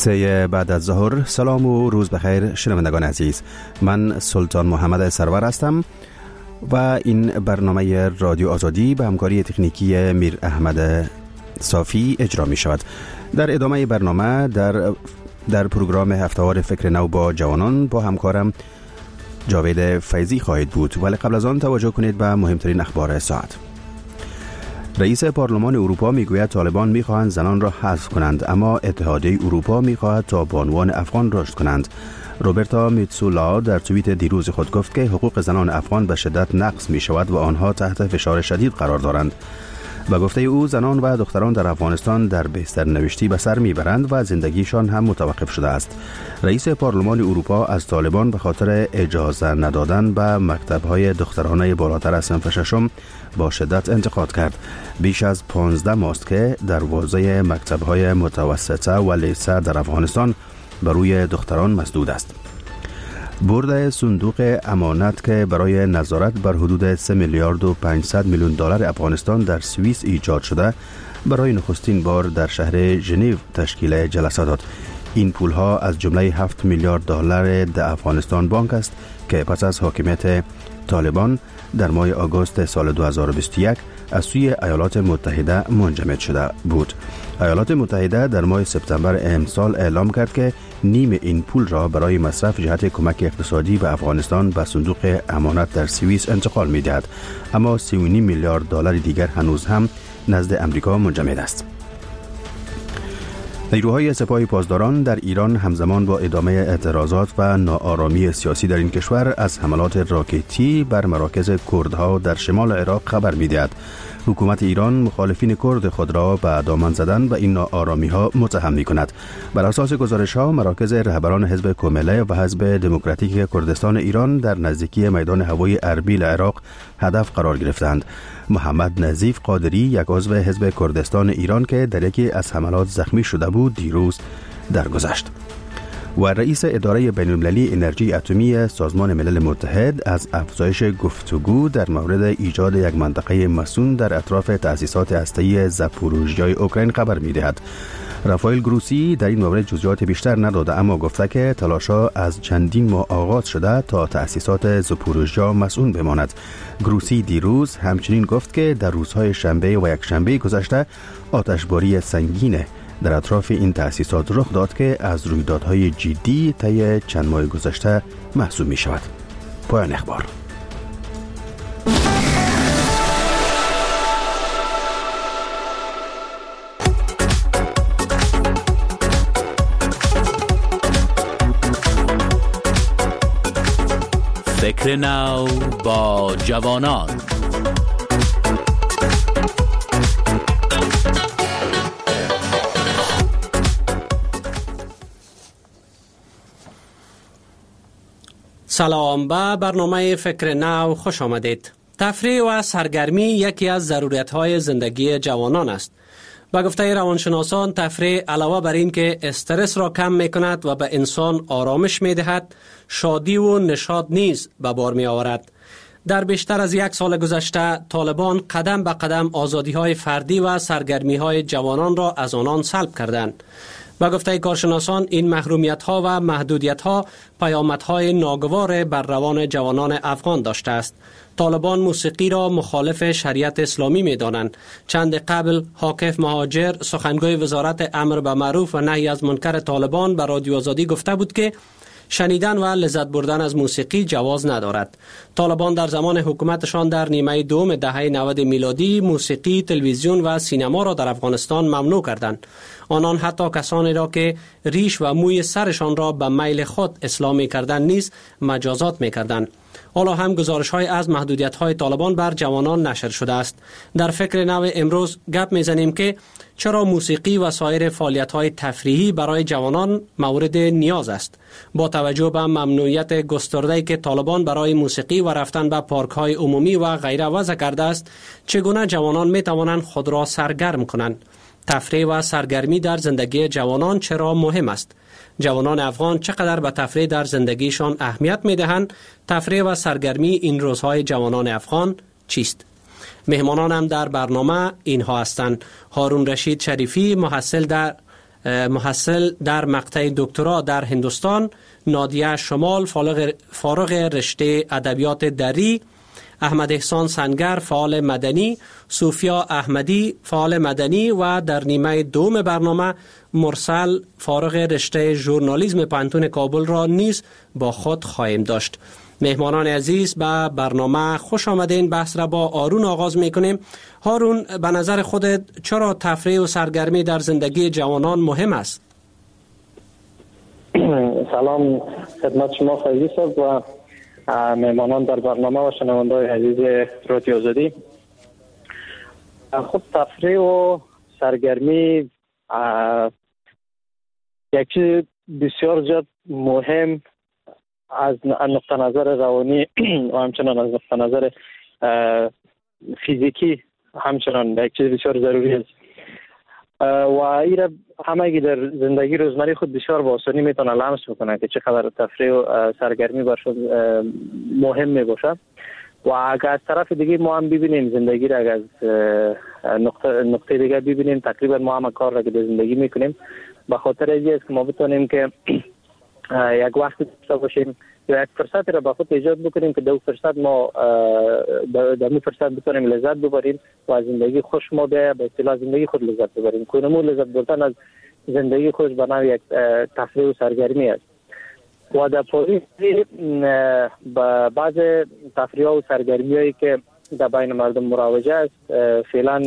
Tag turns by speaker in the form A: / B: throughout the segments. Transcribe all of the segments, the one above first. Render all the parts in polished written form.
A: سه بعد از ظهر. سلام و روز بخیر شنوندگان عزیز، من سلطان محمد سرور هستم و این برنامه رادیو آزادی به همکاری تکنیکی میر احمد صافی اجرا می شود. در ادامه برنامه در پروگرام هفتهوار فکر نو با جوانان با همکارم جاوید فیضی خواهید بود، ولی قبل از آن توجه کنید به مهمترین اخبار ساعت. رئیس پارلمان اروپا میگوید طالبان میخواهند زنان را حذف کنند، اما اتحادیه اروپا میخواهد تا بانوان افغان رشد کنند. روبرتا میتسولا در توییت دیروز خود گفت که حقوق زنان افغان به شدت نقض می شود و آنها تحت فشار شدید قرار دارند. به گفته او زنان و دختران در افغانستان در بستر نوشتی به سر میبرند و زندگیشان هم متوقف شده است. رئیس پارلمان اروپا از طالبان به خاطر اجازه ندادن به مکتب‌های دخترانه بالاتر از صنف ششم با شدت انتقاد کرد. بیش از 15 ماست که دروازه مکتب‌های متوسطه و لیسه در افغانستان بر روی دختران مسدود است. بورد صندوق امانت که برای نظارت بر حدود 3 میلیارد و 500 میلیون دلار افغانستان در سوئیس ایجاد شده برای نخستین بار در شهر ژنو تشکیل جلسه داد. این پولها از جمله 7 میلیارد دلار در افغانستان بانک است که پس از حاکمیت طالبان در ماه آگوست سال 2021 از سوی ایالات متحده منجمد شده بود. ایالات متحده در ماه سپتامبر امسال اعلام کرد که نیم این پول را برای مصرف جهت کمک اقتصادی به افغانستان به صندوق امانت در سوئیس انتقال می‌دهد، اما 3.5 میلیارد دلار دیگر هنوز هم نزد امریکا منجمد است. نیروهای سپاه پاسداران در ایران همزمان با ادامه اعتراضات و ناآرامی سیاسی در این کشور از حملات راکتی بر مراکز کردها در شمال عراق خبر می‌دهد. حکومت ایران مخالفین کرد خود را به دامن زدن و این ناآرامی‌ها متهم می‌کند. بر اساس گزارش‌ها مراکز رهبران حزب کومله و حزب دموکراتیک کردستان ایران در نزدیکی میدان هوایی اربیل عراق هدف قرار گرفتند. محمد نظیف قادری، یک عضو حزب کردستان ایران که در یکی از حملات زخمی شده بود، دیروز درگذشت. و رئیس اداره بین‌المللی انرژی اتمی سازمان ملل متحد از افزایش گفتگو در مورد ایجاد یک منطقه مصون در اطراف تأسیسات هسته‌ای زاپوروژیای اوکراین خبر می‌دهد. رافائل گروسی در این مورد جزئیات بیشتر نداده، اما گفته که تلاش‌ها از چندین ماه آغاز شده تا تأسیسات زاپوروژیا مصون بماند. گروسی دیروز همچنین گفت که در روزهای شنبه و یکشنبه گذشته آتشباری سنگین در اطراف این تأسیسات رخ داد که از رویدادهای جدی طی چند ماه گذشته محسوب می شود. پایان اخبار.
B: فکر نو با جوانان.
C: سلام، به برنامه فکر نو خوش آمدید. تفریح و سرگرمی یکی از ضرورت‌های زندگی جوانان است. به گفته روانشناسان تفریح علاوه بر این که استرس را کم می‌کند و به انسان آرامش می‌دهد، شادی و نشاط نیز به بار می‌آورد. در بیشتر از 1 سال گذشته طالبان قدم به قدم آزادی‌های فردی و سرگرمی‌های جوانان را از آنان سلب کردند. به گفته کارشناسان این محرومیت‌ها و محدودیت‌ها پیامدهای ناگوار بر روان جوانان افغان داشته است. طالبان موسیقی را مخالف شریعت اسلامی می‌دانند. چند قبل حاکف مهاجر، سخنگوی وزارت امر به معروف و نهی از منکر طالبان به رادیو آزادی گفته بود که شنیدن و لذت بردن از موسیقی جواز ندارد. طالبان در زمان حکومتشان در نیمه دوم دهه 90 میلادی موسیقی، تلویزیون و سینما را در افغانستان ممنوع کردند. آنان حتی کسانی را که ریش و موی سرشان را به میل خود اسلامی کردند نیز مجازات می‌کردند. حالا هم گزارش‌های از محدودیت‌های طالبان بر جوانان نشر شده است. در فکر نو امروز گپ می‌زنیم که چرا موسیقی و سایر فعالیت‌های تفریحی برای جوانان مورد نیاز است. با توجه به ممنوعیت گسترده‌ای که طالبان برای موسیقی و رفتن به پارک‌های عمومی و غیره وضع کرده است، چگونه جوانان می‌توانند خود را سرگرم کنند؟ تفریح و سرگرمی در زندگی جوانان چرا مهم است؟ جوانان افغان چقدر به تفریح در زندگیشان اهمیت می‌دهند؟ تفریح و سرگرمی این روزهای جوانان افغان چیست؟ مهمانانم در برنامه اینها هستند: هارون رشید شریفی، محصل در محصل در مقطع دکترا در هندوستان، نادیه شمال فارغ رشته ادبیات دری، احمد احسان سنگر فعال مدنی، صوفیا احمدی فعال مدنی و در نیمه دوم برنامه مرسل فارغ رشته ژورنالیسم پانتون کابل را نیز با خود خواهیم داشت. مهمانان عزیز، به برنامه خوش آمدین. بحث را با هارون آغاز میکنیم. هارون، به نظر خودت چرا تفریح و سرگرمی در زندگی جوانان مهم است؟
D: سلام خدمت شما فیضی صاحب و مهمانان در برنامه و شنونده‌های عزیز رادیو آزادی. خب تفریح و سرگرمی یک چیز بسیار زیاد مهم از نقطه نظر روانی و همچنان از نقطه نظر فیزیکی همچنان یک چیز بسیار ضروری است و ایره همگی در زندگی روزمره خود بسیار با آسانی میتونه لمس بکنه که چقدر تفریح و سرگرمی برشون مهم می باشه. و اگر از طرف دیگه ما هم ببینیم زندگی را، اگر از نقطه دیگه ببینیم تقریبا ما هم کار را که در زندگی میکنیم به خاطر اینجا است که ما بتونیم که یک وقت داشته باشیم یا یک فرصت را به خود ایجاد بکنیم که در فرصت ما در اون فرصت بتونیم لذت ببریم و از زندگی خوش ما به اصطلاح زندگی خود لذت ببریم. کنمون لذت بردن از زندگی خوش به نوع یک تفریح و سرگرمی است و در پولیس بعض تفریح و سرگرمی هایی که در بین مردم مروجه است فعلا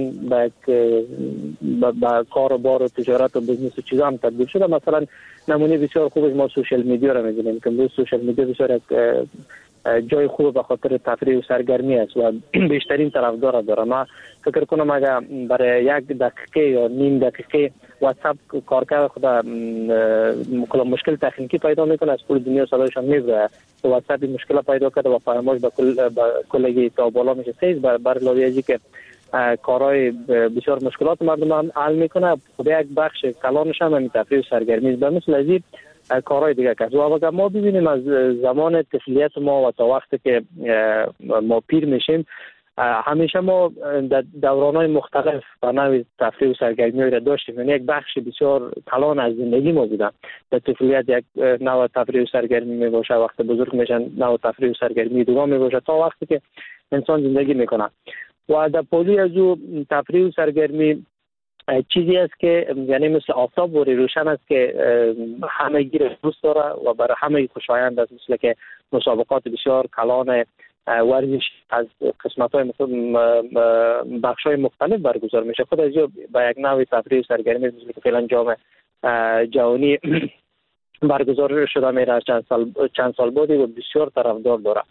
D: به کار و بار و تجارت و بزنس و چیزا هم تبدیل شده. مثلا نمونه بسیار خوب ما سوشال میدیا را می‌بینیم که سوشال میدیا بسیار یک جای خوب به خاطر تفریح و سرگرمی است و بیشترین طرفدار داره. من فکر کنم اگر برای یک دقیقه یا نیم دقیقه واتساپ کارکرد خود مشکل تکنیکی پیدا میکنه، از کل دنیا صدایشان میبره. واتساپ مشکل پیدا کرده و پیامش به کلگی تا بالا میشه سیز بر لایجی که کارهای بسیار مشکلات مردم هم حل میکنه. خود یک بخش کلانش هم تفریح و سرگرمی است. به مثل ازی کارهای دیگه کرد. و اگر ما ببینیم از زمان طفولیت ما و تا وقتی که ما پیر میشیم همیشه ما در دورانهای مختلف به نوع تفریح و سرگرمی را داشتیم. یعنی یک بخش بسیار کلان از زندگی ما بوده. در طفولیت یک نوع تفریح و سرگرمی می باشه، وقتی بزرگ میشن نوع تفریح و سرگرمی دیگه می باشه تا وقتی که انسان زندگی میکنه. و در پولی از او تفریح و سرگرمی چیزی است که یعنی مثل آفتاب و روشن است که همه گیر دوست داره و برای همه خوشایند است، مثل که مسابقات بسیار کلان ورزش از قسمت‌های بخش‌های مختلف برگزار میشه. خود از با یک نوع تفریح و سرگرمی مثل که فعلا جام جهانی برگزار شده میره چند سال بعد و بسیار طرفدار داره.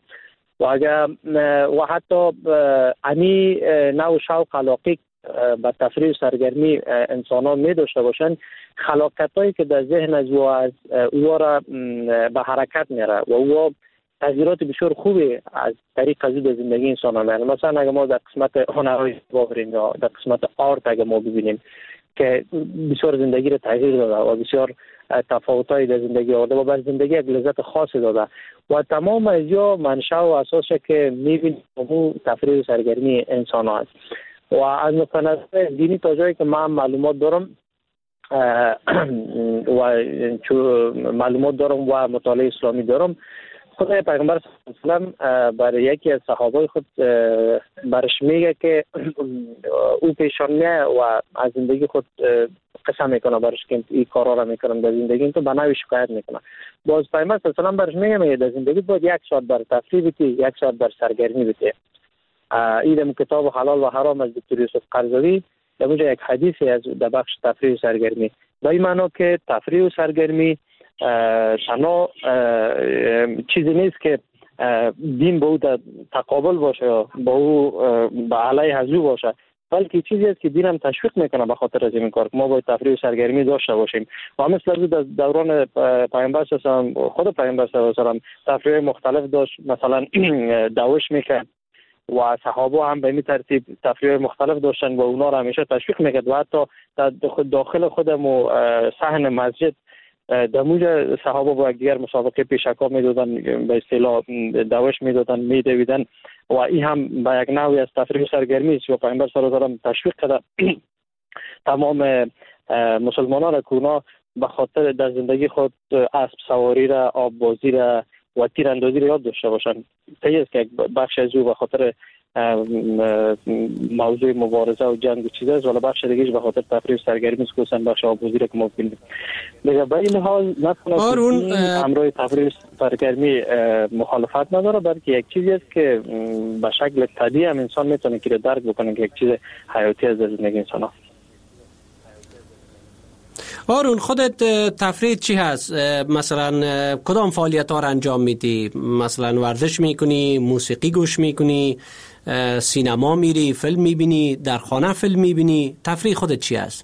D: و حتی امی نوع شوق علاقه به تفریح و سرگرمی انسانان می داشته باشند، خلاقیتایی که در ذهن از او را به حرکت میره و او تغییرات بسیار خوبی از طریق از زندگی انسان میاره. مثلا اگر ما در قسمت هنرهای باوریم یا در قسمت آرت اگر ما ببینیم که بسیار زندگی را تغییر داده و بسیار تفاوت‌های در زندگی آورده و بر زندگی یک لذت خاصی داده و تمام از یا منشأ و اساسش که می‌بینیم اون تفریح و سرگرمی انسان است. و از نقطه نظر دینی تا جایی که من معلومات دارم و مطالعه اسلامی دارم، خود پیغمبر صلی الله علیه و آله برای یکی از صحابه خود برش میگه که او پیشان میه و از زندگی خود قسم میکنه برش که این کارا را میکنم در زندگی تو به نوعی شکایت میکنه. باز پیغمبر صلی الله علیه و آله برش میگه در زندگی باید 1 ساعت بر تفریح بتی، 1 ساعت بر سرگرمی بتی. این کتاب حلال و حرام از دکتر یوسف قرضاوی در اونجا یک حدیثی از در بخش تفریح و سرگرمی به این معنی که تفریح و سرگرمی تنها چیزی نیست که دین به او تقابل باشه یا به او به علیه از او باشه، بلکه چیزی است که دین هم تشویق میکنه به خاطر از این کار ما باید تفریح و سرگرمی داشته باشیم. و مثل در دوران پیامبر صلی الله علیه و خود پیامبر صلی الله علیه و تفریح مختلف داشت، مثلا دوش میکرد و صحابه هم به این ترتیب تفریح مختلف داشتن و اونا را همیشه تشویق میکرد و حتی داخل خودم و صحن مسجد دموج صحابه با دیگر مسابقه پیشکا میدادن، به اصطلاح دوش میدادن، میدویدن و این هم به یک نوعی از تفریح سرگرمی است و پیامبر صلی الله علیه و آله تشویق کرده تمام مسلمانان را که اونا به خاطر در زندگی خود اسب سواری را، آب بازی را و تیراندازی را یاد داشته باشن. طبیعی است که بخش از او به خاطر موضوع مبارزه و جنگ و چیزاست، ولی بخش دیگه‌اش به خاطر تفریح و سرگرمی است، خصوصا بخش آب‌بازی را که ما ببینیم. دیگه به این حال نکنه امروی تفریح و سرگرمی مخالفت نداره، بلکه یک چیزی است که به شکل طبیعی هم انسان میتونه که درک بکنه که یک چیز حیاتی از زندگی انسان هست.
C: آرون، خودت تفریح چی هست؟ مثلا کدام فعالیت ها را انجام میدی؟ مثلا ورزش میکنی، موسیقی گوش میکنی، سینما میری، فیلم میبینی، در خانه فیلم میبینی؟ تفریح خودت چی هست؟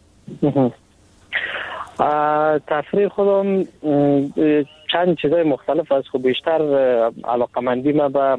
D: تفریح خودم چند چیزای مختلف است. خب بیشتر علاقمندی من به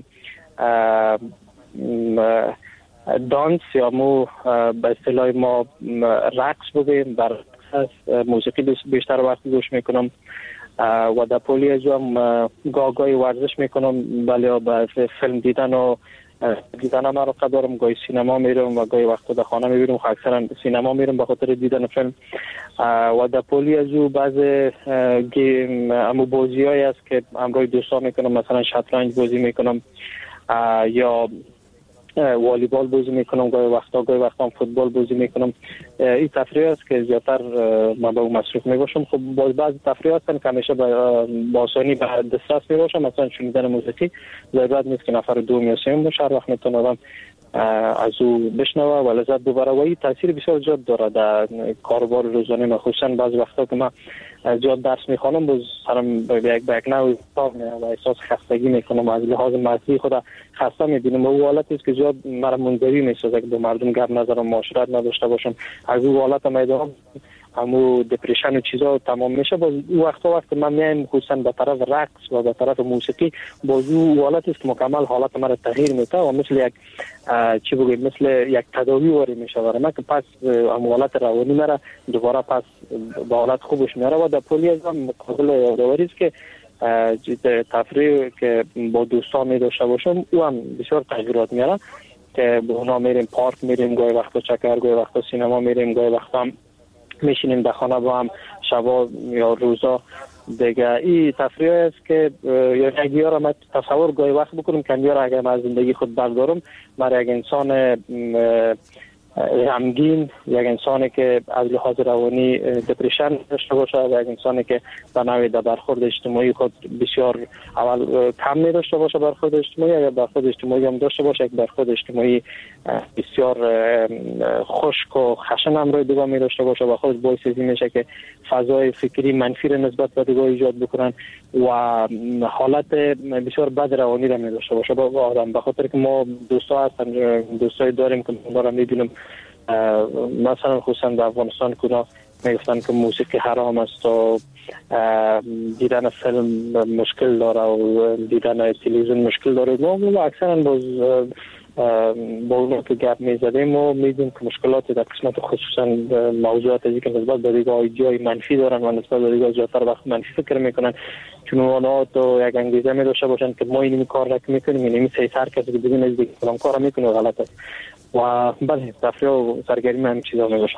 D: دانس یا به اصطلاح ما رقص بگیم، بر موسیقی بیشتر وقت گوش میکنم و در پولی از هم گاهی ورزش میکنم، ولی به فیلم دیدن و دیدن هم علاقه دارم. گاهی سینما میرم و گاهی وقتا در خانه میبینم. اکثرا سینما میرم به خاطر دیدن فیلم و در پولی از او بعض گیم امو بازی هایی است که همراه دوستا میکنم، مثلا شطرنج بازی میکنم یا والیبال بازی میکنم، گاهی وقتا فوتبال بازی میکنم. این تفریح است که زیادتر من به اون مصروف میباشم. خب بعضی تفریح هستن که همیشه با آسانی به دسترس میباشم، مثلا شنیدن موسیقی ضرورت نیست که نفر دوم یا سوم باشه، هر وقت میتونه آدم از او بشنوه و لذت ببره و این تاثیر بسیار زیاد داره در کاروبار روزانه من. خصوصا بعضی وقتا که من زیاد درس میخوانم باز سرم به یک نوع و احساس خستگی میکنم، از لحاظ مغزی خود خسته میبینم و او حالت است که زیاد مرا منزوی میسازه که با مردم گپ نظرم، معاشرت نداشته باشم. از او حالت میدارم همو دپریشن و چیزا تمام میشه. باز او وقت من میایم خصوصا به طرف رقص و به طرف موسیقی، باز او حالت است که مکمل حالت مرا تغییر میده و مثل یک چی بگیم مثل یک تداوی واری میشه برای من که پس همو حالت روانی مرا دوباره پس به حالت خوبش میاره. و در پولی از هم مقابل یادآوری است که تفریح که با دوستان می داشته باشم او هم بسیار تغییرات میاره که با اونا میریم پارک، میریم گاهی وقتا چکر، گاهی وقتا سینما میریم، گاهی وقتا میشینیم در خانه با هم شبا یا روزا دیگه. این تفریح است که یا اگه را من تصور گاهی وقت بکنم که یا اگر من از زندگی خود بردارم، من یک انسان غمگین، یک انسانی که از لحاظ روانی دپریشن داشته باشه و یک انسانی که به نوعی در برخورد اجتماعی خود بسیار اول کم می داشته باشه برخورد اجتماعی، اگر برخورد اجتماعی هم داشته باشه یک برخورد اجتماعی بسیار خشک و خشن همراه دیگه می داشته باشه و خود باعث میشه که فضای فکری منفی را نسبت به دیگه ایجاد بکنن و حالت بسیار بد روانی را می داشته باشه با آدم. به خاطر که ما دوستای داریم که ما را میبینیم مثلا خصوصا در افغانستان که میگفتن که موسیقی حرام است و دیدن فیلم مشکل داره و دیدن تلویزیون مشکل داره. ما اکثرا با اونو که گپ میزدیم و میدیم که مشکلات در قسمت خصوصا موضوعات ازی که نسبت به دیگه ایدئای منفی دارن و نسبت به دیگه زیادتر وقت منفی فکر میکنن، چون اونا تو یک انگیزه می داشته باشن که ما این کار را میکنیم، این سر کسی که بدون از دیگه کلام کار میکنه غلط است. و بله تفریح و سرگرمی هم چیزا میباشن.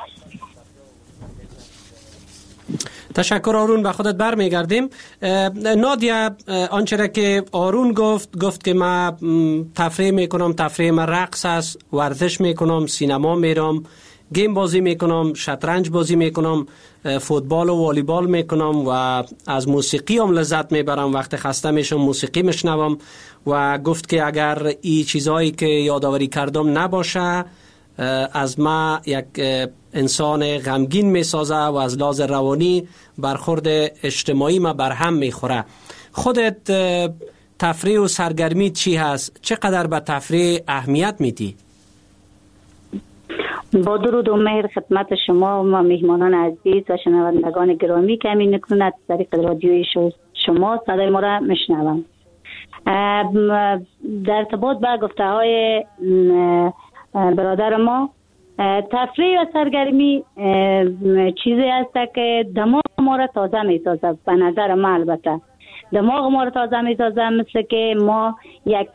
C: تشکر آرون، به خودت برمیگردیم. نادیا، آنچه را که آرون گفت که من تفریح میکنم، تفریح من رقص است، ورزش میکنم، سینما میرم، گیم بازی میکنم، شطرنج بازی میکنم، فوتبال و والیبال میکنم و از موسیقی هم لذت میبرم. وقت خسته میشم موسیقی میشنوم و گفت که اگر این چیزهایی که یادآوری کردم نباشه از ما یک انسان غمگین میسازه و از لحاظ روانی برخورد اجتماعی ما برهم میخوره. خودت تفریح و سرگرمی چی هست؟ چقدر به تفریح اهمیت میدی؟
E: با درود و مهر خدمت شما و مهمانان عزیز و شنوندگان گرامی که همین نکنون از طریق رادیوی شما صدای ما را میشنوم. در ارتباط با گفته های برادر ما، تفریح و سرگرمی چیزی است که دماغ ما را تازه می سازد به نظر ما. البته دماغ ما رو تازه میسازه، مثل که ما یک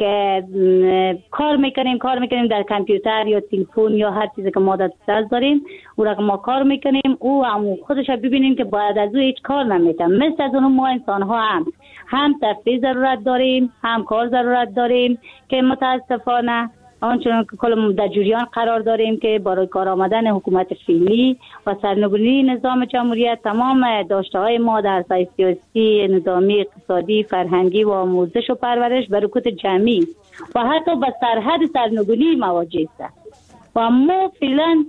E: کار میکنیم در کامپیوتر یا تلفن یا هر چیزی که ما دست داریم، او را ما کار میکنیم، او هم خودش ببینیم که باید از او هیچ کار نمیکنه. مثل از اون ما انسان ها هم تفریح ضرورت داریم، هم کار ضرورت داریم که متاسفانه آنچنان که کل در جریان قرار داریم که برای کار آمدن حکومت فعلی و سرنگونی نظام جمهوریت تمام داشته‌های ما در سیاسی، نظامی، اقتصادی، فرهنگی و آموزش و پرورش به رکود جمعی و حتی به سرحد سرنگونی مواجه است و ما فعلا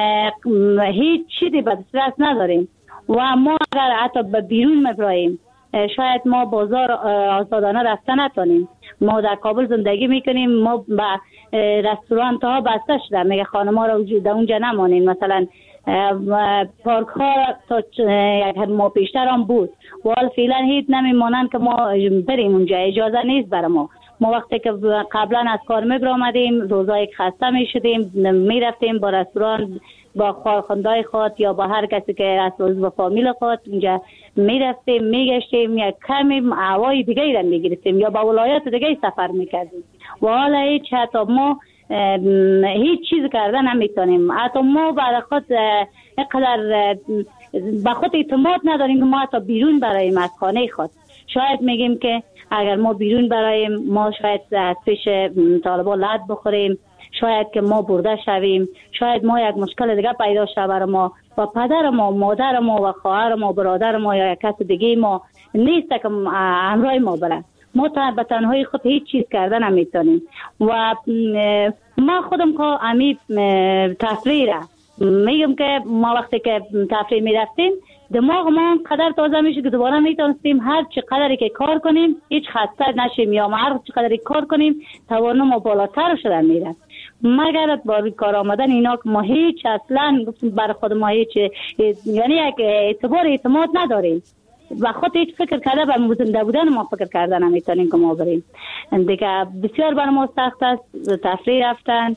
E: هیچ چیزی به دسترس نداریم و ما اگر حتی به بیرون مبراییم شاید ما بازار آزادانه رفتن نتونیم. ما در کابل زندگی میکنیم، ما به رستوران ها بسته شده، میگه خانم ها رو در اونجا نمانیم. مثلا پارک ها تا یک ماه پیشتر هم بود و حال فعلا هیچ نمیمانند که ما بریم اونجا، اجازه نیست برای ما. وقتی که قبلا از کار میبرامدیم روزای خسته میشدیم، میرفتیم با رستوران با خارخوندای خود یا با هر کسی که از با فامیل خود اونجا میرفتیم، میگشتیم، یک کمی هوای دیگه را میگرفتیم یا با ولایات دیگه سفر میکردیم و حالا هیچ حتی ما هیچ چیز کردن نمیتونیم. حتی ما برای خود اینقدر به خود اعتماد نداریم که ما حتی بیرون برایم از خانه خود. شاید میگیم که اگر ما بیرون برایم ما شاید از پیش طالبان لعب بخوریم، شاید که ما برده شویم، شاید ما یک مشکل دیگه پیدا شه برای ما و پدر ما، مادر ما و خواهر ما، برادر ما یا یک کس دیگه ما نیست که همراه ما بره. ما به تنهایی خود هیچ چیز کردن نمیتونیم و ما خودم که امی تفریح را میگم که ما وقتی که تفریح میرفتیم دماغ ما قدر تازه میشه که دوباره میتونستیم هر چی قدری که کار کنیم هیچ خسته نشیم یا هر چی قدری کار کنیم توان ما بالاتر شده میره. مگر با کار آمدن اینا که ما هیچ اصلا برای خود ما هیچ یعنی یک اعتماد نداریم و خود هیچ فکر کرده به زنده بودن ما فکر کردن نمیتونیم که ما بریم دیگه. بسیار برای ما سخت است تفریح رفتن،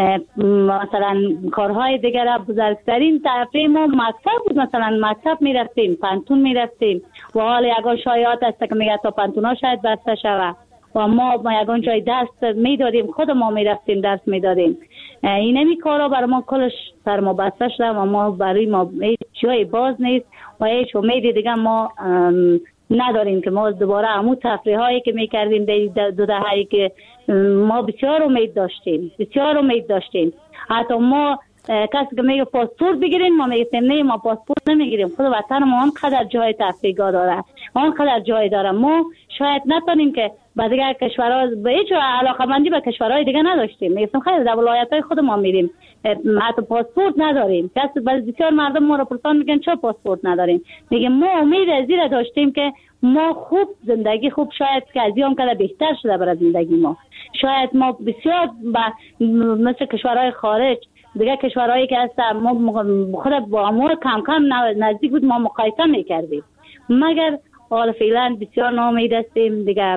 E: مثلا کارهای دیگر. بزرگترین تفریح ما مکتب بود، مثلا مکتب میرفتیم، پانتون میرفتیم و حالا یگان شایعات است که میگه تا پانتونا شاید بسته شود و ما یگان جای درس میدادیم، خود ما میرفتیم درس میدادیم. اینمی کارا برای ما کلش سر ما بسته شده و ما برای ما هیچ جای باز نیست و هیچ امیدی دیگه ما نداریم که ما دوباره همون تفریح هایی که میکردیم دو دهه‌ای که ما بسیار امید داشتیم. حتی ما کسی که میگه پاسپورت بگیرین ما میگیم نه، ما پاسپورت نمیگیریم. خود وطن ما آنقدر جای تفریحگاه داره، آنقدر جای داره، ما شاید نتونیم که با دیگر کشورها به هیچ علاقه‌مندی به کشورهای دیگه نداشتیم. میگم خیلی در ولایت‌های خود ما میریم حتی پاسپورت نداریم. بسیار مردم ما رو پرسان میگن چرا پاسپورت نداریم؟ میگم ما امید از این داشتیم که ما خوب زندگی خوب شاید که از این کلا بهتر شده برای زندگی ما. شاید ما بسیار مثل کشورهای خارج دیگه کشورهایی که هستن ما خود با ما کم نزدیک بود ما مقایسه میکردیم، مگر حالا فعلا بسیار ناامید هستیم دیگه.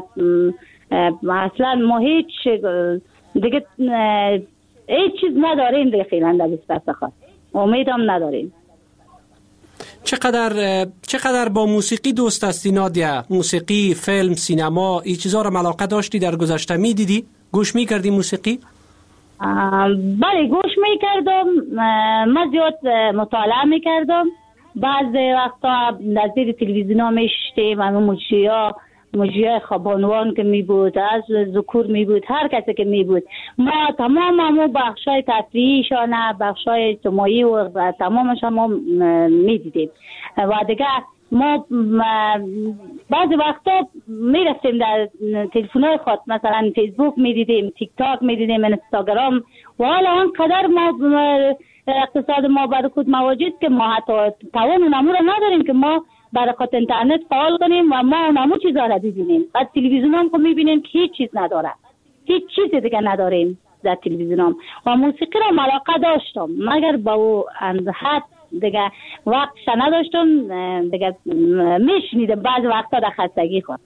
E: اصلا ما هیچ دیگه هیچ چیز نداریم دیگه فعلا در بسپرس خواهد امید هم نداریم.
C: چقدر با موسیقی دوست هستی نادیا؟ موسیقی، فیلم، سینما، این چیزا رو علاقه داشتی در گذشته؟ میدیدی؟ گوش میکردی موسیقی؟
E: بله گوش میکردم، من زیاد مطالعه میکردم. بعض وقتا نظیر تلویزیون ها میشتیم، همون مجریای خوابانوان که می بود، از ذکور می بود، هر کسی که می بود، ما تمام بخشای تفریحیشان، بخشای اجتماعی و تمامشان ما می دیدیم و دیگه ما بعضی وقتا می رفتیم در تلفن‌های خود، مثلا فیسبوک می دیدیم، تیک تاک می دیدیم، اینستاگرام و حالا آنقدر ما اقتصاد ما برای خود مواجد که ما حتی توان نمور نداریم که ما برای خود اینترنت فعال کنیم و ما همون چیزا را ببینیم. بعد تلویزیون هم که میبینیم که هیچ چیز نداره، هیچ چیز دیگه نداریم در تلویزیون هم. و موسیقی رو علاقه داشتم مگر با او حد دیگه وقتش نداشتم دیگه، میشنیدم بعض وقتا در خستگی خود.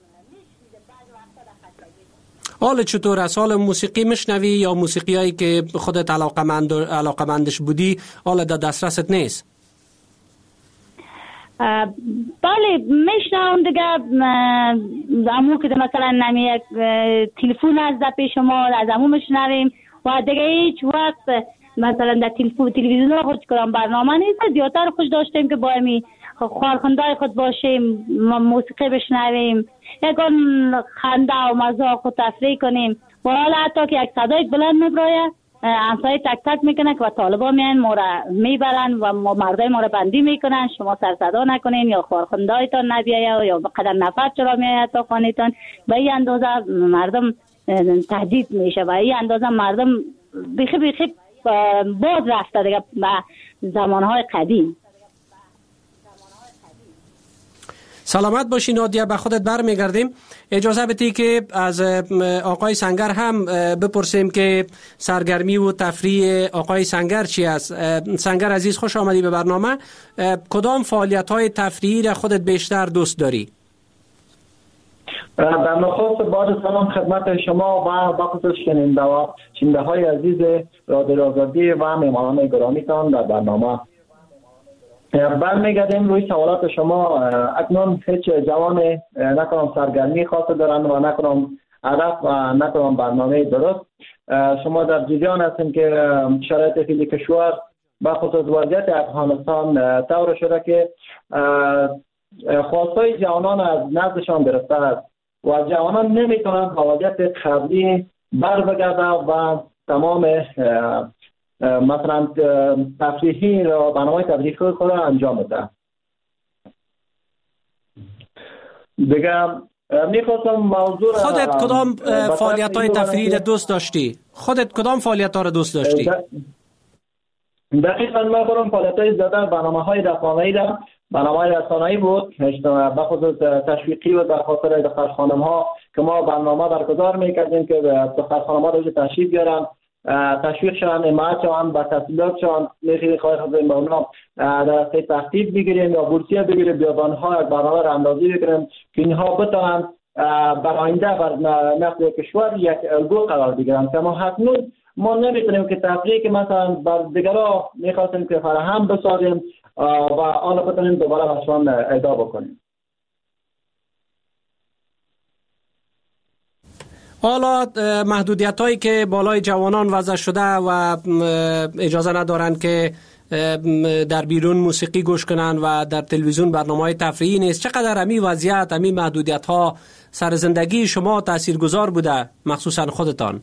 C: حال چطور است؟ حال موسیقی میشنوی یا موسیقی هایی که خودت علاقمندش بودی حال در دسترست نیست؟
E: بله میشنم دیگه. امو که مثلا نمی یک تلفن از پیش ما از امو میشنویم و دیگه هیچ وقت مثلا در تلویزیون خود کنم برنامه نیست. زیادتر خوش داشتیم که با امی خارخندای خود باشیم، موسیقی بشنویم، یکان خنده و مزاح و تفریح کنیم. و حالا حتی که یک صدای بلند میبراید همسایه تک تک میکنه که طالبا میان ما را میبرن و مردای ما را بندی میکنن، شما سر صدا نکنین یا خارخندایتان نبیاید یا بقدر نفر چرا میاید تا خانهتان. به این اندازه مردم تهدید میشه و این اندازه مردم بیخی باز رفته دیگه به زمانهای قدیم.
C: سلامت باشی نادیه، به خودت برمیگردیم. اجازه بدی که از آقای سنگر هم بپرسیم که سرگرمی و تفریح آقای سنگر چی است. سنگر عزیز خوش آمدی به برنامه. کدام فعالیت‌های تفریحی را خودت بیشتر دوست داری؟
F: در نخست بعد سلام خدمت شما و بخصوص شنونده های عزیز رادیو آزادی و مهمانان گرامیتان در برنامه. برمیگردیم روی سوالات شما. اکنون هیچ جوان نکنم سرگرمی خاص دارن و نکنم هدف و نکنم برنامه درست. شما در جریان هستیم که شرایط فعلی کشور با خصوص وضعیت افغانستان طور شده که خواستای جوانان از نزدشان گرفته است و جوانان نمیتونن با وضعیت قبلی بر بگرده و تمام مثلا تفریحی را برنامه تفریحی خود را انجام بده. دیگه میخواستم موضوع
C: خودت کدام فعالیت‌های تفریحی دوست داشتی؟ خودت کدام فعالیت‌ها را دوست داشتی؟
F: دقیقاً من خودم فعالیت‌های زیاده برنامه‌های رسانه‌ای بود، به خصوص تشویقی و در خاطر دختر خانم‌ها که ما برنامه برگزار می‌کردیم که دختر خانم‌ها رو تشریف بیارن، تشویق شدن، حمایت شدن به تحصیلاتشان. می‌خواهیم خواهیم به اونا در تخفیف بگیریم یا بورسیه بگیریم، بیابان‌ها از برنامه را اندازی بگیریم که اینها بتوانند بر آینده بر نسل کشور یک الگو قرار بگیرن. که ما حتما ما نمیتونیم که تفریح که مثلا بر دیگرها میخواستیم که فراهم بسازیم و آن بتونیم دوباره باشون ادعا بکنیم.
C: حالا محدودیت هایی که بالای جوانان وضع شده و اجازه ندارند که در بیرون موسیقی گوش کنن و در تلویزیون برنامه‌های تفریحی نیست، چقدر امی وضعیت، امی محدودیت ها سر زندگی شما تاثیرگذار بوده، مخصوصا خودتان؟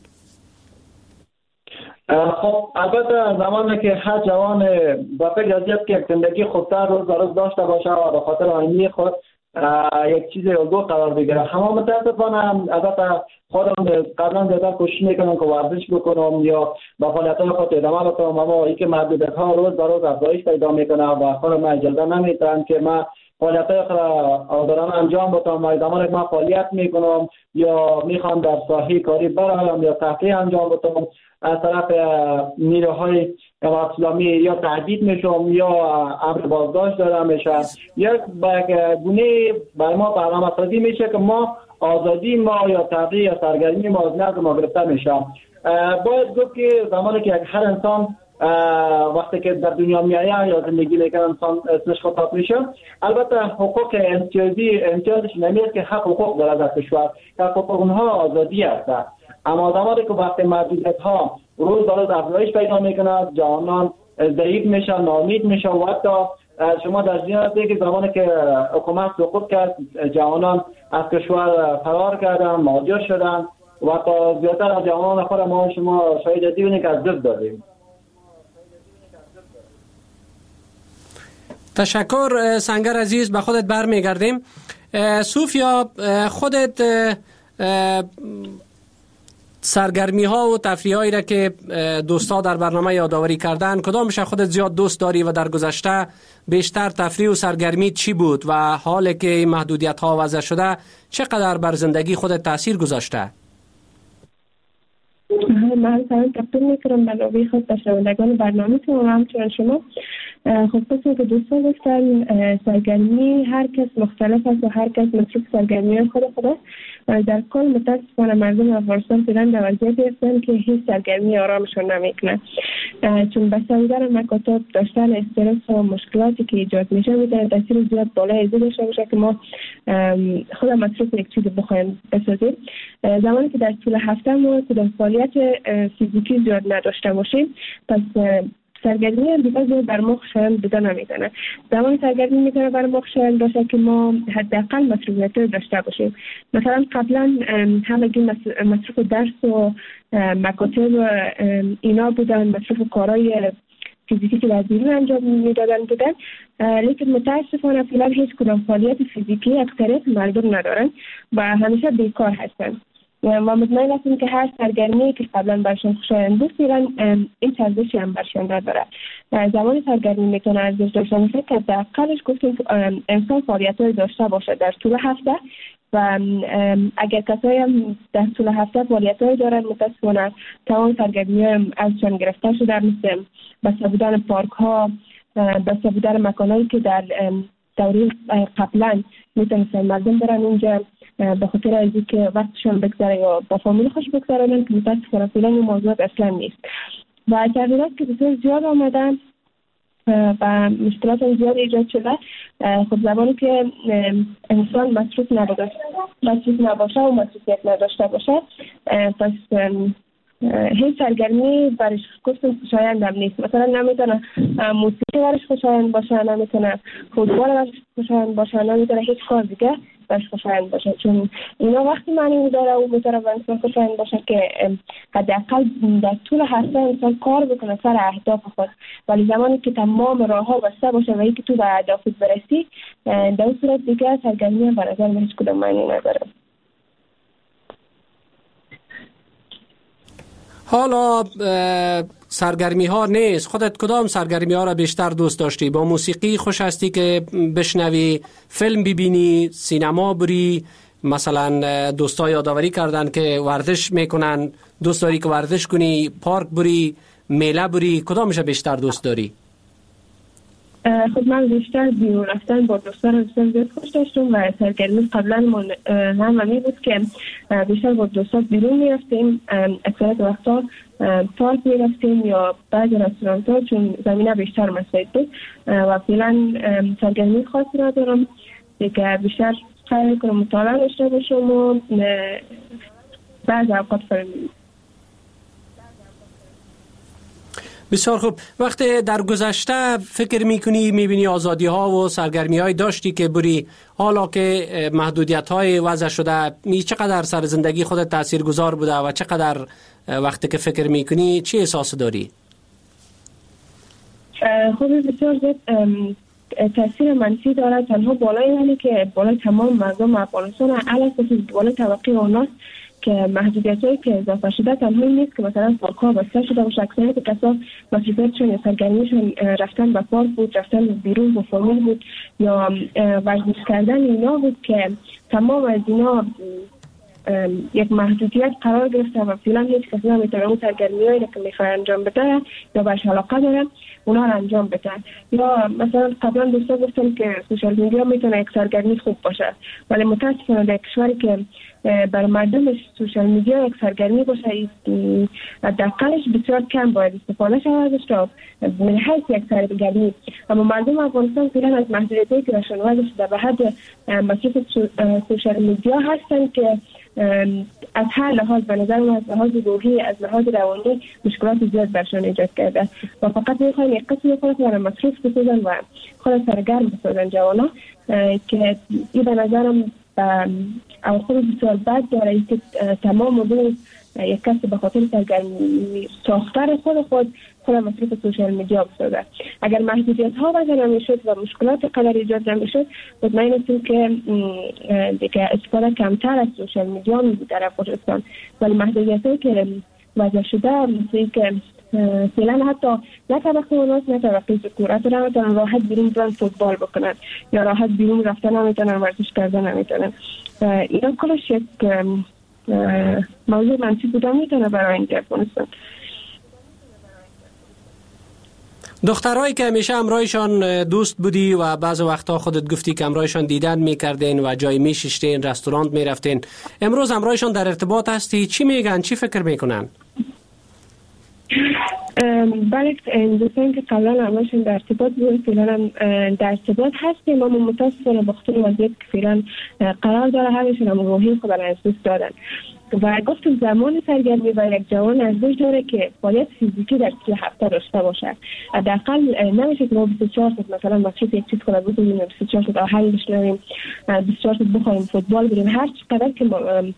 F: خب البته زمانی که هر جوان با فکر از که زندگی خودتر روز به روز داشته باشه و به خاطر آینده خود یک چیز الگو قرار بگیره، همه متاسفانه البته خودم قبلا زیادتر کوشش میکنم که ورزش بکنم یا با فعالیت‌های خود ادامه بدم، اما اینکه محدودیت‌ها روز به روز افزایش پیدا میکنه و خودم اجازه نمیدم که من فعالیت‌های خود آزادانه انجام بدم. و زمانی که من فعالیت میکنم یا میخوام در ساحه کاری برایم یا تفریح انجام بدم، از طرف نیروهای اسلامی یا تهدید میشم یا امر بازداشت دادم میشه، یا به گونه برای ما برنامه سازی میشه که ما آزادی ما یا تغییر یا سرگرمی ما از نظر ما گرفته میشه. باید گفت که زمانی که هر انسان وقتی که در دنیا میآید یا زندگی میکنه انسان اسمش خطاب میشه، البته حقوق امتیازش نمیاد که حق حقوق داره در کشور، که حقوق اونها آزادی است. اما زمانی که وقتی محدودیت ها روز به روز افزایش پیدا میکنه، جوانان ضعیف میشن، ناامید میشن و حتی شما در جریان هستید که زمانی که حکومت سقوط کرد، جوانان از کشور فرار کردن، مهاجر شدن و تا زیادتر از جوانان خود ما شما شاید دیدید که از دست دادیم.
C: تشکر سنگر عزیز، به خودت برمیگردیم. صوفیا، خودت سرگرمی ها و تفریح هایی را که دوستا در برنامه یادآوری کردن، کدامش خودت زیاد دوست داری و در گذشته بیشتر تفریح و سرگرمی چی بود و حالی که محدودیت ها وضع شده چقدر بر زندگی خودت تاثیر گذاشته؟
G: من سلام تقدیم میکنم به نوبه خود به شنوندگان برنامه و همچنان شما. خب پس که دوستان گفتن سرگرمی هر کس مختلف است و هر کس مصروف سرگرمی خود است. در کل متاسفانه مردم افغانستان فعلا در وضعیتی هستند که هیچ سرگرمی آرامشون نمیکنه. چون بسته بودن مکاتب، داشتن استرس و مشکلاتی که ایجاد میشه میتونه تاثیر زیاد بالای ازی داشته باشه که ما خود مصروف یک چیز بخوایم بسازیم. زمانی که در طول هفته ما کدام فعالیت فیزیکی زیاد نداشته باشیم، پس سرگرمی هم دیگه زیاد بر ما خوشایند بوده نمیتونه. زمانی سرگرمی میتونه بر ما خوشایند باشه که ما حداقل مسئولیت داشته باشیم. مثلا قبلا همگی مصروف درس و مکاتب و اینا بودن، مصروف کارهای فیزیکی که در بیرون انجام میدادن بودن، لیکن متاسفانه فعلا هیچ کدام فعالیت فیزیکی اکثریت مردم ندارن و همیشه بیکار هستن. و مطمئن هستیم که هر سرگرمی که قبلا برشان خوشایند بود فعلا این ارزشی هم برشان نداره. زمان سرگرمی میتونه ارزش داشته باشه که حداقلش گفتیم انسان فعالیت‌های داشته باشه در طول هفته و اگر کسایی هم در طول هفته فعالیت‌های دارن متاسفانه تمام سرگرمی‌ها ازشان گرفته شده، مثل بسته بودن پارک‌ها، بسته بودن مکان‌هایی که در دوره قبلا میتونستن مردم برن اونجا به خاطر از اینکه وقتشون بگذره یا با فامیل خوش بگذرونن که متاسفانه فعلا این موضوعات اصلا نیست و تغییرات که بسیار زیاد آمدن و مشکلات زیاد ایجاد شده. خب زمانی که انسان مصروف نباشه و مصروفیت نداشته باشه، پس هیچ سرگرمی برش گفتم خوشایند هم نیست. مثلا نمیتونه موسیقی برش خوشایند باشه، نمیتونه فوتبال برش خوشایند باشه، نمیتونه هیچ کار دیگه برش خوشایند باشه، چون اینا وقتی معنی داره و میتونه برش خوشایند باشه که حداقل در طول هفته انسان کار بکنه سر اهداف خود. ولی زمانی که تمام راه ها بسته باشه و اینکه تو به اهدافت برسی، در اون صورت دیگه سرگرمی هم به نظر من هیچ کدام معنی نداره.
C: حالا سرگرمی ها نیست، خودت کدام سرگرمی ها را بیشتر دوست داشتی؟ با موسیقی خوش هستی که بشنوی، فیلم ببینی، سینما بری، مثلا دوستا یادآوری کردن که ورزش میکنن دوست داری که ورزش کنی، پارک بری، میله بری، کدامش بیشتر دوست داری؟
G: خب من بیشتر بیرون رفتن با دوستان زیاد خوش داشتم و سرگرمی قبلا همی بود که بیشتر با دوستان بیرون میرفتیم، اکثریت وقتا پارک میرفتیم یا بعضی رستورانت ها، چون زمینه بیشتر مساعد بود و فعلا سرگرمی خاصی ندارم که بیشتر سعی کنم مطالعه داشته باشم و بعضی اوقات فیلم.
C: بسیار خوب. وقتی در گذشته فکر میکنی میبینی آزادی ها و سرگرمی های داشتی که بری، حالا که محدودیت های وضع شده، چقدر سر زندگی خودت تأثیر گذار بوده و چقدر وقتی که فکر میکنی چی احساس داری؟
G: خب بسیار زیاد تأثیر منفی داره، تنها بالای یعنی که بالای تمام مردم افغانستان علاوه بر بالای توقع اوناست که محدودیت‌هایی که اضافه شده تنها نیست که مثلا پارک‌ها بسته شده و اکثریت کسا مسئولیتشون یا سرگرمیشون رفتن به پارک بود، رفتن بیرون با فامیل بود یا ورزش کردن اینا بود که تمام از اینا یک محدودیت قرار گرفته و فعلا هیچ کسی نمیتونه اون سرگرمی‌هایی که میخواد انجام بده یا برش علاقه داره اونا رو انجام بده. یا مثلا قبلا دوستا گفتم که سوشال میدیا میتونه یک سرگرمی خوب باشه، ولی متاسفانه در کشوری که برای مردمش سوشال میدیا یک سرگرمی باشه، حداقلش بسیار کم باید استفاده شود ازش تا من حیث یک سرگرمی. اما مردم افغانستان فعلا از محدودیتی که درشان وضع شده به حد مصرف سوشال میدیا هستن که از هر لحاظ به نظر من از لحاظ روحی، از لحاظ روانی مشکلات زیاد برشان ایجاد کرده و فقط میخوایم یک قسم خودت برای مصروف بسازن و خودت سرگرم بسازن جوانا که این به نظرم او خود بسیار بد داره که تمام روز یک کسی به خاطر سرگرمی ساختار خود مصرف سوشال میدیا بسازه. اگر محدودیت ها وضع نمیشد و مشکلات قدر ایجاد نمیشد، مطمئن هستیم که دیگه استفاده کمتر از سوشال میدیا میبود در افغانستان. ولی محدودیت هایی که وضع شده مثل که فعلا حتی نه طبقه اوناس نه طبقه ذکورت نمیتونن راحت بیرون برن فوتبال بکنن یا راحت بیرون رفتن نمیتونن، ورزش کردن نمیتونن. اینا کلش یک موضوع منفی بودن میتونه برای این افغانستان.
C: دخترهایی که همیشه همراهشان دوست بودی و بعض وقتا خودت گفتی که همراهشان دیدن میکردین و جای میشیشتین، رستوران میرفتین، امروز همراهشان در ارتباط هستی، چی میگن، چی فکر میکنن؟
G: بله، دوستان که قبلا همشون در ارتباط بود فعلا هم در ارتباط هستیم، اما متاسفانه بخاطر وضعیت که فعلا قرار داره همشون هم روحی خود را از دست دادن. و گفتم زمان سرگرمی و یک جوان ارزش داره که فعالیت فیزیکی در طول هفته داشته باشه. حداقل نمیشه که ما 24 ساعت مثلا مصروف یک چیز کنیم، بگیم 24 ساعت آهنگ بشنویم، 24 ساعت بخوایم فوتبال ببینیم، هر چقدر که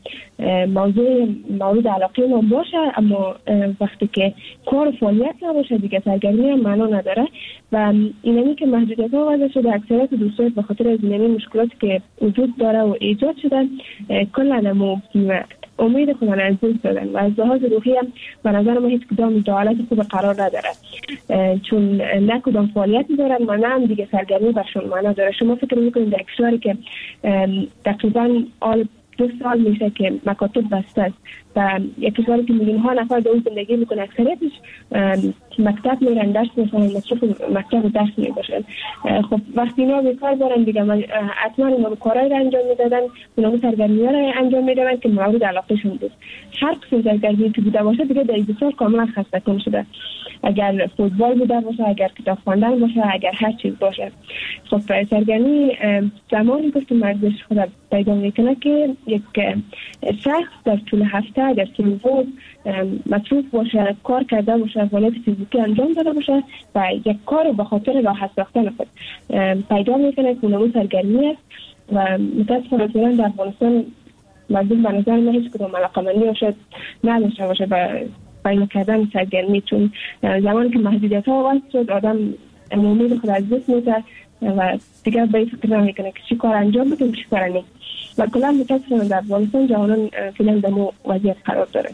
G: مورد علاقه ما باشه، اما وقتی که کار و فعالیت نباشه دیگه سرگرمی هم معنا نداره. و اینمی که محدودیت‌ها وضع شده اکثریت دوستان به خاطر از اینمی مشکلاتی که وجود داره و ایجاد شده کلا امید خود را از دست دادن و از لحاظ روحی هم به نظر ما هیچ کدام حالت خوب قرار نداره، چون نه کدام فعالیتی دارن و نه هم دیگه سرگرمی برشون معنا داره. شما فکر میکنید در کشوری که تقریبا 2 سال میشه که مکاتب بسته است و یک کشوری که میلیون ها نفر در اون زندگی میکنه، اکثریتش مکتب میرن درس میخونن، مصروف مکتب درس میباشن. خب وقتی اینا بیکار بارن دیگه حتما اینا کارایی رو انجام میدادن، اونا سرگرمی‌ها رو انجام میدادن که مورد علاقهشون بود. هر قسم سرگرمی که بوده باشه دیگه در این سال کاملا خسته کن شده، اگر فوتبال بوده باشه، اگر کتاب خواندن باشه، اگر هر چیز باشه. خب سرگرمی زمانی گفتم ارزش خود پیدا میکنه که یک شخص در طول هفته اگر طول روز مصروف باشه، کار کرده باشه، فعالیت فیزیکی انجام داده باشه و یک کار به خاطر راحت ساختن خود پیدا میکنه که اون سرگرمی است. و متاسفانه فعلا در افغانستان مردم به نظر من هیچ کدوم علاقه‌مندی باشه نداشته باشه به پیدا کردن سرگرمی، چون زمانی که محدودیت‌ها وضع شد آدم امید خود از دست میده و دیگه به فکر نمیکنه که چی کار انجام بده و چی کار نه. و کلا متاسفانه در افغانستان جوانان فعلا در مو وضعیت قرار داره.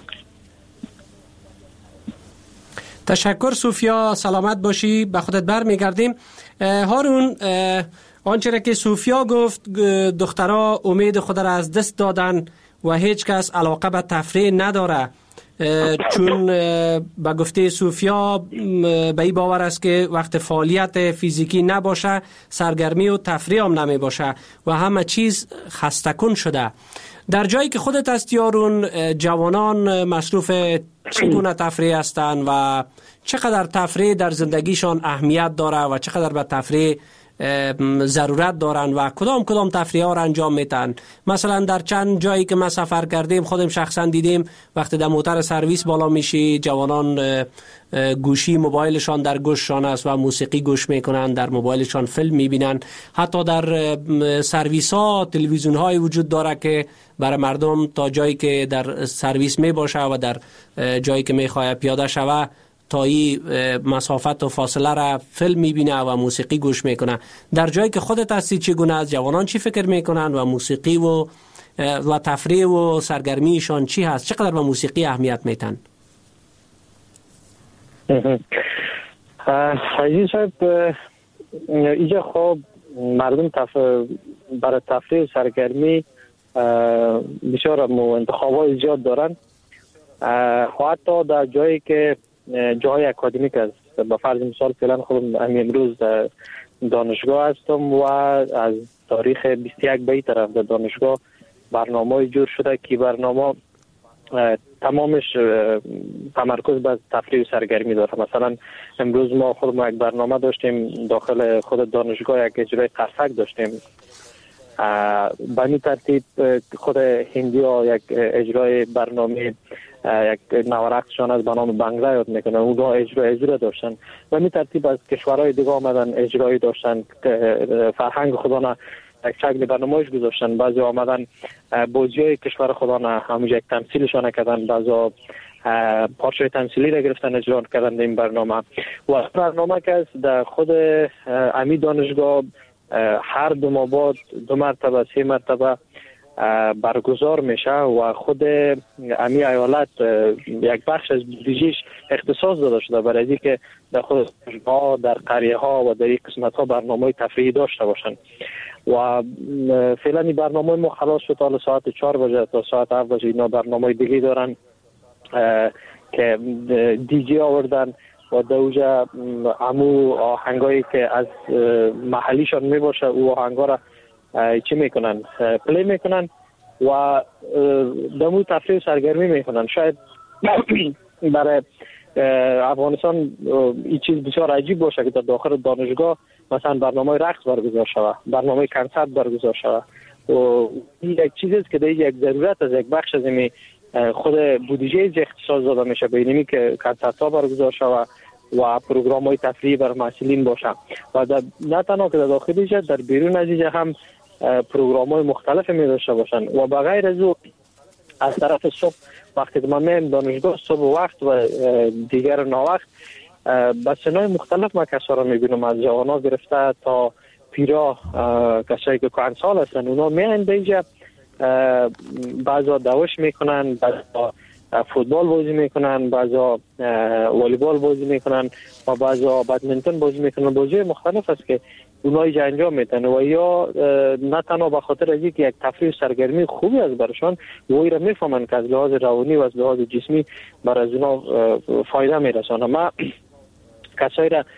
C: تشکر صوفیا، سلامت باشی، به خودت برمیگردیم. هارون، آنچه را که صوفیا گفت، دخترها امید خود را از دست دادن و هیچ کس علاقه به تفریح نداره، چون به گفته صوفیا به این باور است که وقت فعالیت فیزیکی نباشه سرگرمی و تفریح هم نمی باشه و همه چیز خسته کن شده. در جایی که خودت هستی هارون، جوانان مصروف چگونه تفریح هستند و چقدر تفریح در زندگیشان اهمیت داره و چقدر به تفریح ضرورت دارن و کدام تفریح ها را انجام میتن؟ مثلا در چند جایی که ما سفر کردیم خودم شخصا دیدیم وقتی در موتر سرویس بالا میشی جوانان گوشی موبایلشان در گوششان است و موسیقی گوش میکنن، در موبایلشان فیلم میبینن. حتی در سرویس ها تلویزیون های وجود داره که برای مردم تا جایی که در سرویس میباشه و در جایی که میخواه پیاده شوه تا این مسافت و فاصله را فیلم میبینه و موسیقی گوش میکنه. در جایی که خودت هستی چگونه از جوانان چی فکر میکنن و موسیقی و تفریح و سرگرمیشان چی هست؟ چقدر به موسیقی اهمیت میتن؟
D: عزیز صاحب، اینجا خب مردم برای تفریح و سرگرمی بسیار انتخابات زیاد دارن. حتی در جایی که جای اکادمیک است، به فرض مثال فعلا خودم امروز دانشگاه هستم و از تاریخ 21 به طرف در دانشگاه برنامه جور شده که برنامه تمامش تمرکز بر تفریح و سرگرمی داره. مثلا امروز ما خودمون یک برنامه داشتیم داخل خود دانشگاه، یک اجرای قرصک داشتیم. به این ترتیب خود هندی ها یک اجرای برنامه یک نورقصشان از به نام بنگله یاد میکنن، اونها اجرا داشتن. و این ترتیب از کشورهای دیگه آمدن اجرایی داشتن، فرهنگ خودانا یک شکل برنامه‌اش گذاشتن. بعضی آمدن بازیای کشور خودانا همونجا یک تمثیلشان کردن، بعضی پارچه تمثیلی را گرفتن اجرا کردن در این برنامه. و برنامه که از در خود امی دانشگاه هر 2 ماه بعد 2 مرتبه 3 مرتبه برگزار میشه و خود امی ایالت یک بخش از بودجهش اختصاص داده شده برای اینکه در خود دانشگاه، در قریه ها و در این قسمت ها برنامه تفریحی داشته باشن. و فعلا این برنامه ما خلاص شد، حالا ساعت 4 بجه تا ساعت 7 بجه اینا برنامه دیگه دارن که دیجی آوردن و دوجه امو آهنگایی که از محلیشان میباشه او آهنگا را چی میکنن؟ پلی میکنن و دمو تفریح و سرگرمی میکنن. شاید برای افغانستان این چیز بسیار عجیب باشه که در داخل دانشگاه مثلا برنامه رقص برگزار شود، برنامه کنسرت برگزار شود و این یک چیزی است که در یک ضرورت از یک بخش از این خود بودجه اختصاص داده میشه به اینمی که کنسرت ها برگزار شود و پروگرام های تفریحی بر مسئولین باشه و نه تنها که در داخل ایجا در بیرون از ایجا هم پروگرام های مختلف می داشته باشن و بغیر از او از طرف صبح وقتی که من میم دانشگاه صبح وقت و دیگر ناوقت بسنای مختلف ما کسا را می بینم از جوانا گرفته تا پیرا کسایی که کهنسال هستن اونا میان به اینجا بعضا دوش میکنن، بعضا فوتبال بازی میکنن، بعضا والیبال بازی میکنن و بعضا بدمنتون بازی میکنن. بازی مختلف است که اونها اینجا انجام میدن و یا نه تنها به خاطر از اینکه یک تفریح و سرگرمی خوبی است برشان و این را میفهمن که از لحاظ روانی و از لحاظ جسمی بر از اونها فایده میرسانه. ما کسایی را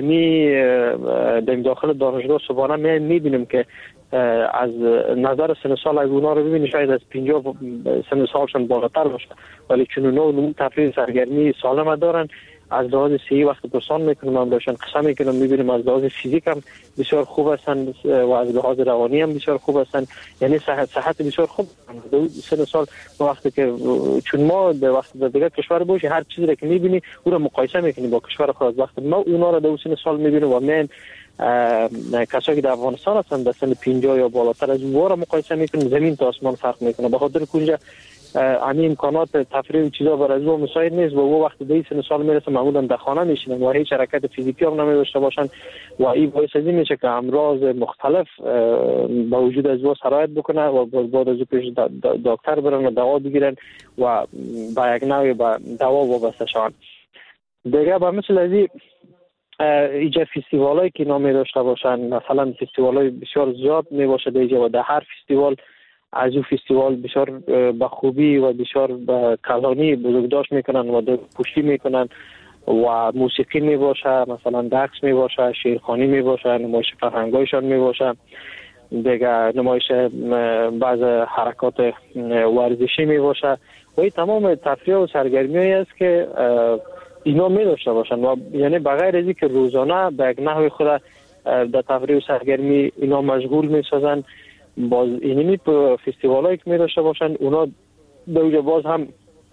D: در داخل دانشگاه صبحانه میبینیم که از نظر سن سال اگه اونا رو ببینی شاید از 50 سن سالشون بالاتر باشه ولی چون اونا تفریح سرگرمی سالم دارن، از لحاظ صحی وقت پرسان میکنم هم باشن قسم میکنم میبینیم از لحاظ فیزیک هم بسیار خوب هستن و از لحاظ روانی هم بسیار خوب هستن، یعنی صحت بسیار خوب سن سال وقتی که چون ما به وقت در دیگه کشور باشه هر چیزی که میبینی اون رو مقایسه میکنی با کشور خود. وقتی ما اونا رو در سن سال میبینیم و من کسایی که در افغانستان هستن در سن 50 یا بالاتر از اون رو مقایسه میکنیم زمین تا آسمان فرق میکنه به خاطر که همین امکانات تفریح و چیزا برای او مساعد نیست و او وقت دیگه سن سال میرسه معمولا در خانه میشینن و هیچ حرکت فیزیکی هم نمیداشته باشن و این باعث از این میشه که امراض مختلف با وجود از او سرایت بکنه و بعد از او پیش دکتر برن و دوا بگیرن و با یک نوع با دوا وابسته شون. دیگه با مثل از اینجا فستیوالایی که نامی داشته باشن، مثلا فستیوالای بسیار زیاد می باشه اینجا و در هر فستیوال از او فستیوال بسیار به خوبی و بسیار به کلانی بزرگداشت میکنن و پشتی میکنن و موسیقی می باشه، مثلا رقص می باشه، شعرخوانی می باشه، نمایش فرهنگایشان می باشه، دیگه نمایش بعض حرکات ورزشی می باشه و این تمام تفریح و سرگرمی است که اینا می داشته باشن و یعنی بغیر از اینکه روزانه به یک نحو خود در تفریح و سرگرمی اینا مشغول می سازن، باز اینمی فستیوالایی که می داشته باشن اونا دوجه باز هم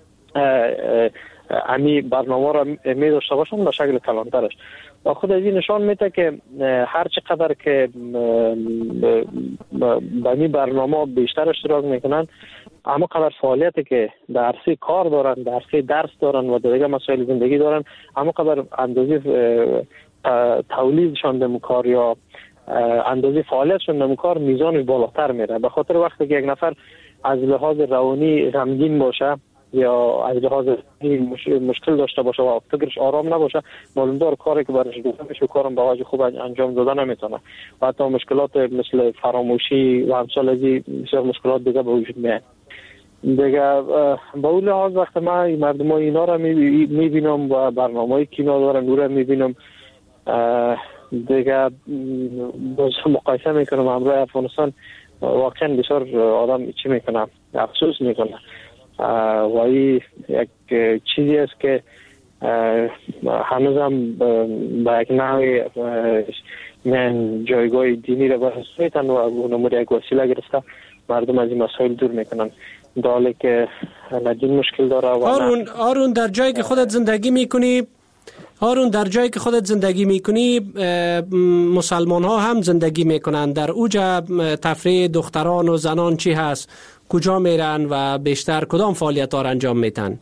D: امی برنامه را می داشته باشن به شکل کلانترش و خود از این نشان میده که هر چقدر که به این برنامه بیشتر اشتراک میکنن اما قدر فعالیتی که در عرصه کار دارن، در عرصه درس دارن و دیگه مسائل زندگی دارن اما قدر اندازه تولیدشان در کار یا اندازه فعالیتشون در کار میزانش بالاتر میره. به خاطر وقتی که یک نفر از لحاظ روانی غمگین باشه یا از لحاظ مشکل داشته باشه و فکرش آرام نباشه معلوم دار کاری که برش گفته میشه کارم با وجه خوب انجام داده نمیتونه و حتی مشکلات مثل فراموشی و امثال از این بسیار مشکلات دیگه به وجود میاد. دیگه با اون لحاظ وقتی من مردم ها اینا را میبینم و برنامه که اینا دارن او را میبینم دیگه باز مقایسه میکنم امروز افغانستان واقعا بسیار آدم چی میکنه افسوس میکنه و این یک چیزی است که هنوزم با یک نوعی من جایگاه دینی را بحث میتن و اونمور یک وسیله گرفته مردم از این مسائل دور میکنن داله که ندین مشکل داره و
C: آرون در جایی که خودت زندگی میکنی مسلمان ها هم زندگی میکنن در اوجا تفریح دختران و زنان چی هست؟ کجا میرن و بیشتر کدام فعالیت ها را انجام میتن؟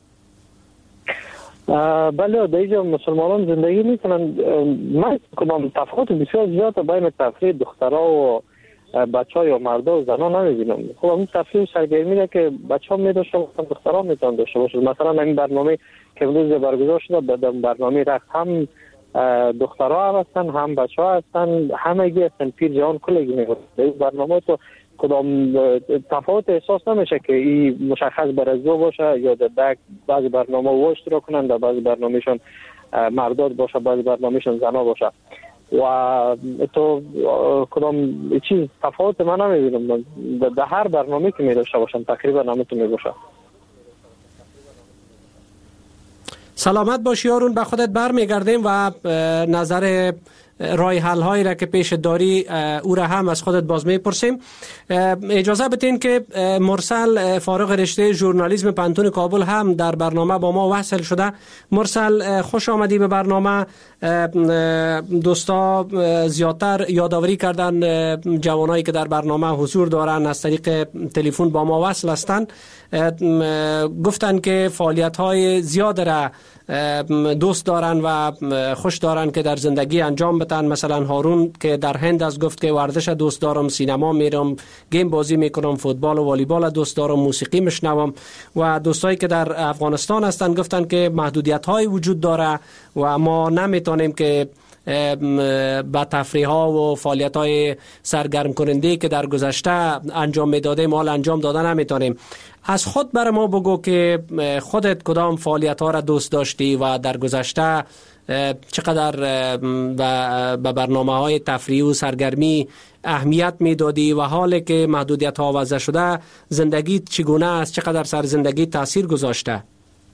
D: بله در اینجا مسلمانان زندگی میکنن. من کدام تفاوت بسیار زیاد بین تفریح دخترها و بچه ها یا مردا و زنان نمیبینم. خب اون تفریح و سرگرمی را که بچه ها میداشته باشن دخترها میتونن داشته باشن. مثلا این برنامه که امروز برگزار شده برنامه رقص هم دخترها هستن هم بچه ها هستن همگی هستن پیر جوان کلگی میگوشن. برنامه تو کدام تفاوت احساس نمیشه که این مشخص برزو باشه یا در بعضی برنامه و اشتراک کنن در بعضی برنامهشون مردات باشه بعضی برنامهشون زنا باشه و تو کدام چیز تفاوت من نمیبینم در هر برنامه که می داشته باشن تقریبا همه تو می باشه.
C: سلامت باشی یارون، به خودت برمیگردیم و نظر رای حل هایی را که پیش داری او را هم از خودت باز میپرسیم. اجازه بدین که مرسل فارغ رشته ژورنالیسم پانتون کابل هم در برنامه با ما وصل شده. مرسل خوش آمدی به برنامه. دوستا زیادتر یادآوری کردن جوانایی که در برنامه حضور دارن از طریق تلفن با ما وصل هستند، گفتن که فعالیت های زیاد را دوست دارن و خوش دارن که در زندگی انجام بدن. مثلا هارون که در هند از گفت که ورزش دوست دارم، سینما میرم، گیم بازی میکنم، فوتبال و والیبال دوست دارم، موسیقی میشنوم. و دوستایی که در افغانستان هستن گفتن که محدودیت های وجود داره و ما نمیتونیم که با تفریح ها و فعالیت های سرگرم کننده که در گذشته انجام میدادیم حال انجام دادن نمیتونیم. از خود بر ما بگو که خودت کدام فعالیت ها را دوست داشتی و در گذشته چقدر به برنامه های تفریح و سرگرمی اهمیت میدادی و حالی که محدودیت ها وضع شده زندگیت چگونه است، چقدر سر زندگی تاثیر گذاشته؟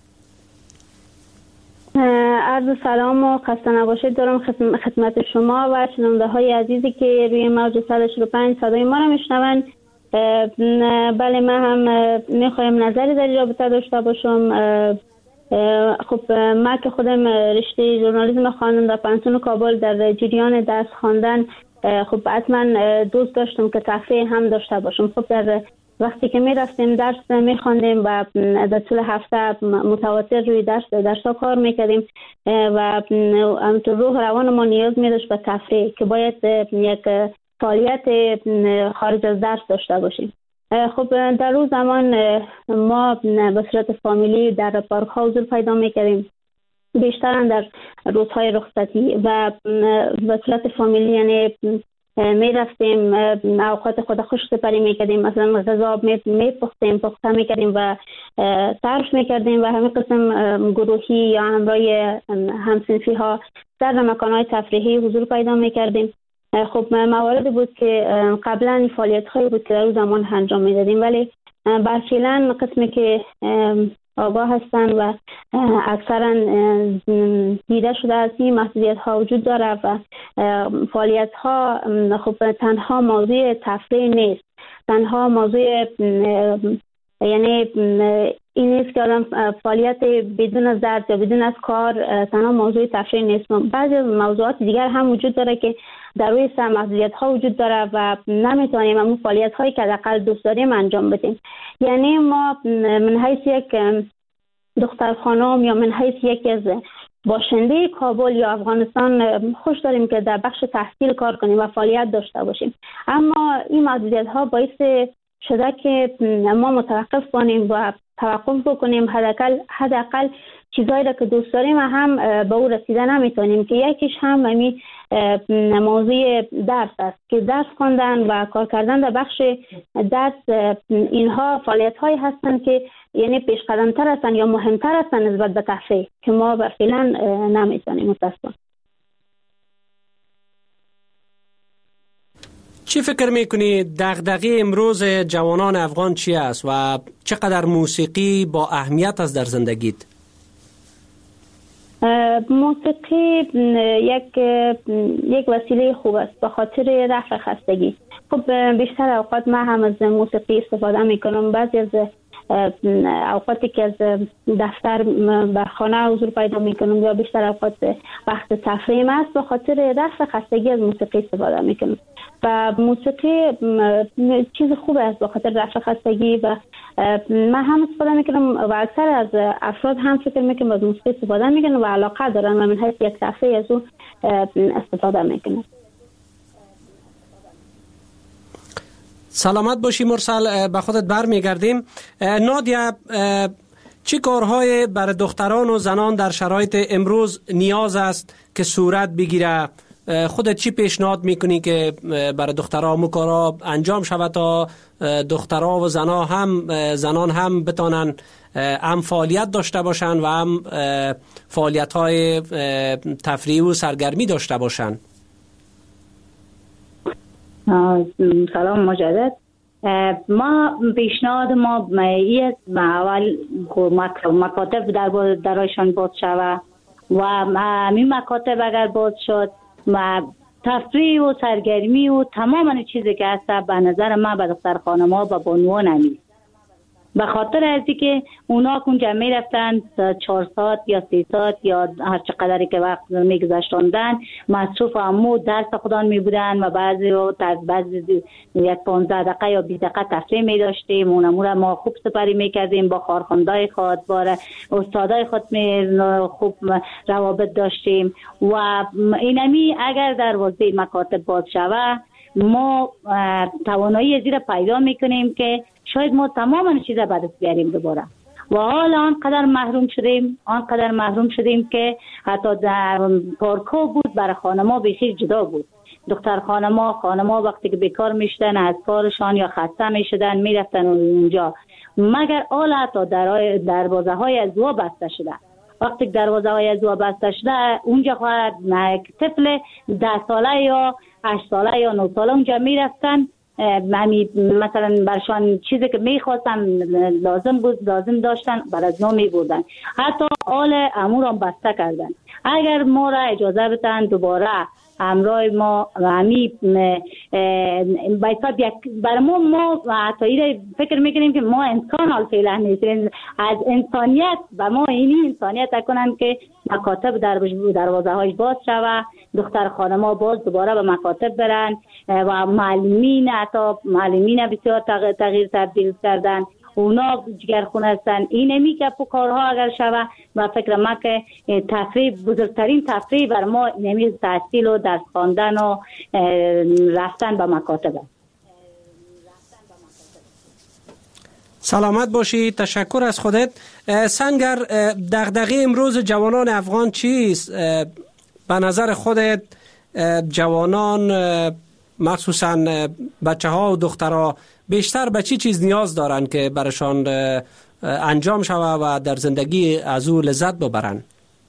H: عرض سلام و خسته نباشید دارم خدمت شما و شنونده های عزیزی که روی موج 145 صدای ما را میشنوند. بله، من هم میخوایم نظری در این رابطه داشته باشم. خب من که خودم رشته ژورنالیسم خواندم در پانتون کابل، در جریان درس خواندن خب حتما دوست داشتم که تفریح هم داشته باشم. خب در وقتی که می رفتیم درس می خواندیم و در طول هفته متواتر روی درس‌ها کار میکردیم و همینطور روح روان ما نیاز می داشت به تفریح که باید یک فعالیت خارج از درس داشته باشیم. خب در روز زمان ما به صورت فامیلی در پارک ها حضور پیدا میکردیم، بیشتر در روزهای رخصتی و به صورت فامیلی، یعنی می رفتیم اوقات خود خوش سپری میکردیم. مثلا غذا میپختیم، پخته میکردیم و صرف میکردیم و همین قسم گروهی یا همراه همسنفی ها در مکانهای تفریحی حضور پیدا میکردیم. خب مواردی بود که قبلا این فعالیت هایی بود که در اون زمان انجام میدادیم، ولی فعلا قسمی که آگاه هستن و اکثرا دیده شده از این محدودیت ها وجود داره و فعالیت ها خب تنها موضوع تفریح نیست، تنها موضوع یعنی این نیست که آدم فعالیت بدون از درس یا بدون از کار تنها موضوع تفریح نیست. بعضی موضوعات دیگر هم وجود داره که در روی سر محدودیت ها وجود داره و نمیتونیم همون فعالیت هایی که حداقل دوست داریم انجام بدیم. یعنی ما من حیث یک دختر خانم یا من حیث یکی از باشنده کابل یا افغانستان خوش داریم که در بخش تحصیل کار کنیم و فعالیت داشته باشیم، اما این محدودیت ها باعث شده که ما متوقف کنیم و توقف بکنیم. حداقل چیزایی را که دوست داریم هم به او رسیده نمیتونیم که یکیش هم همین موضوع درس است که درس خواندن و کار کردن در بخش درس اینها فعالیت هایی هستند که یعنی پیش قدم تر هستند یا مهمتر هستند نسبت به تفریح که ما فعلا نمیتونیم. متاسفم.
C: چی فکر میکنی دغدغه امروز جوانان افغان چی است و چقدر موسیقی با اهمیت است در زندگیت؟
H: موسیقی یک وسیله خوب است به خاطر رفع خستگی. خب بیشتر اوقات من هم از موسیقی استفاده میکنم. بعضی از اوقاتی که از دفتر به خانه حضور پیدا میکنم یا بیشتر اوقات وقت تفریح است به خاطر رفع خستگی از موسیقی استفاده میکنم و موسیقی چیز خوب است به خاطر رفع خستگی و من هم استفاده میکنم و اکثر از افراد هم فکر میکنم از موسیقی استفاده میکنن و علاقه دارن و من حیث یک تفریح از او استفاده میکنم.
C: سلامت باشی مرسل، به خودت برمیگردیم. نادیا، چی کارهای برای دختران و زنان در شرایط امروز نیاز است که صورت بگیره؟ خودت چی پیشنهاد میکنی که برای دخترها مکارا انجام شود تا دخترها و زنان هم بتانن هم فعالیت داشته باشن و هم فعالیت های تفریح و سرگرمی داشته باشن؟
E: سلام مجدد. ما پیشنهاد ما اول مکاتب درایشان باز شود و همین مکاتب اگر باز شد تفریح و سرگرمی و تمام چیزی که هست به نظر من به دخترخانه‌ها و بانوان همی به خاطر ازی که اونا اونجا می رفتن 4 ساعت یا 3 ساعت یا هر چقدری که وقت می گذاشتندن مصروف امو درس خودان می بودن و بعضی یک 15 دقیقه یا 20 دقیقه تفریح می داشتیم. اونمون ما خوب سپری می کردیم با کارخوندای خود با استادای خود خوب روابط داشتیم و اینمی اگر دروازه مکاتب باز شود ما توانایی زیر پیدا میکنیم که شاید ما تمام چیزا به دست بیاریم دوباره و حالا آنقدر محروم شدیم که حتی در پارک‌ها بود برای خانم‌ها بخیر جدا بود. دختر خانم‌ها وقتی که بیکار میشدن از کارشان یا خسته میشدن میرفتن اونجا مگر حالا حتی دروازه‌های ازدواج بسته شده. وقتی دروازه‌های ازدواج بسته شده اونجا خواهد طفل 10 ساله یا 8 ساله یا 9 ساله اونجا میرفتن مثلا برشان چیزی که میخواستن لازم داشتن از نو میبردن حتی حال امور هم بسته کردن. اگر ما را اجازه بدن دوباره همراه ما همی بایستاد برای ما حتی فکر میکنیم که ما انسان حال فعلا نیستیم از انسانیت و ما اینی انسانیت کنن که مکاتب دروازه هایش باز شود دختر خانم‌ها باز دوباره به مکاتب برن و معلمین بسیار تغییر تبدیل کردن اونا جگرخونه هستن. این نمی که کارها اگر شوه و فکر ما که بزرگترین تفریح بر ما نمی تحصیل و درس خواندن و رفتن به مکاتب.
C: سلامت باشی. تشکر از خودت. سنگر، دغدغه امروز جوانان افغان چیست؟ به نظر خودت جوانان مخصوصا بچه ها و دخترها بیشتر به چی چیز نیاز دارن که برشان انجام شود و در زندگی از او لذت ببرن؟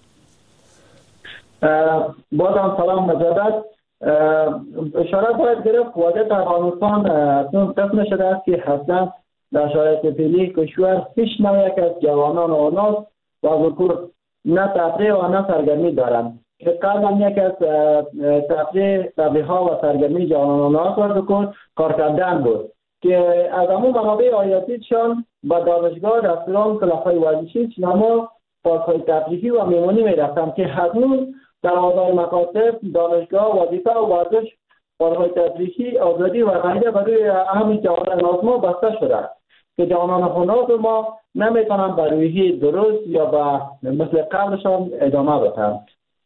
F: بازم سلام مجدد. اشاره باید گرفت وضعیت افغانستان اکنون قسم شده است که اصلا در شرایط فعلی کشور هیچ نوع یک از جوانان و آناس و ذکور نه تفریح و نه سرگرمی دارند که قبلا یک از تفریح ها و سرگرمی جوانان و آناس و ذکور کار کردن بود که از همون منابع آیاتیشان به دانشگاه، رستوران، کلاف‌های ورزشی، سینما، پارک‌های تفریحی و میمونی می‌رفتند که هنوز در آزار مکاتب، دانشگاه، وظیفه و ورزش، پارک‌های تفریحی، آزادی و غیره برای همین جوانان ما بسته شده است که جوانان خونات ما نمیتونن به روحی درست یا به مثل قبلشان ادامه بدن.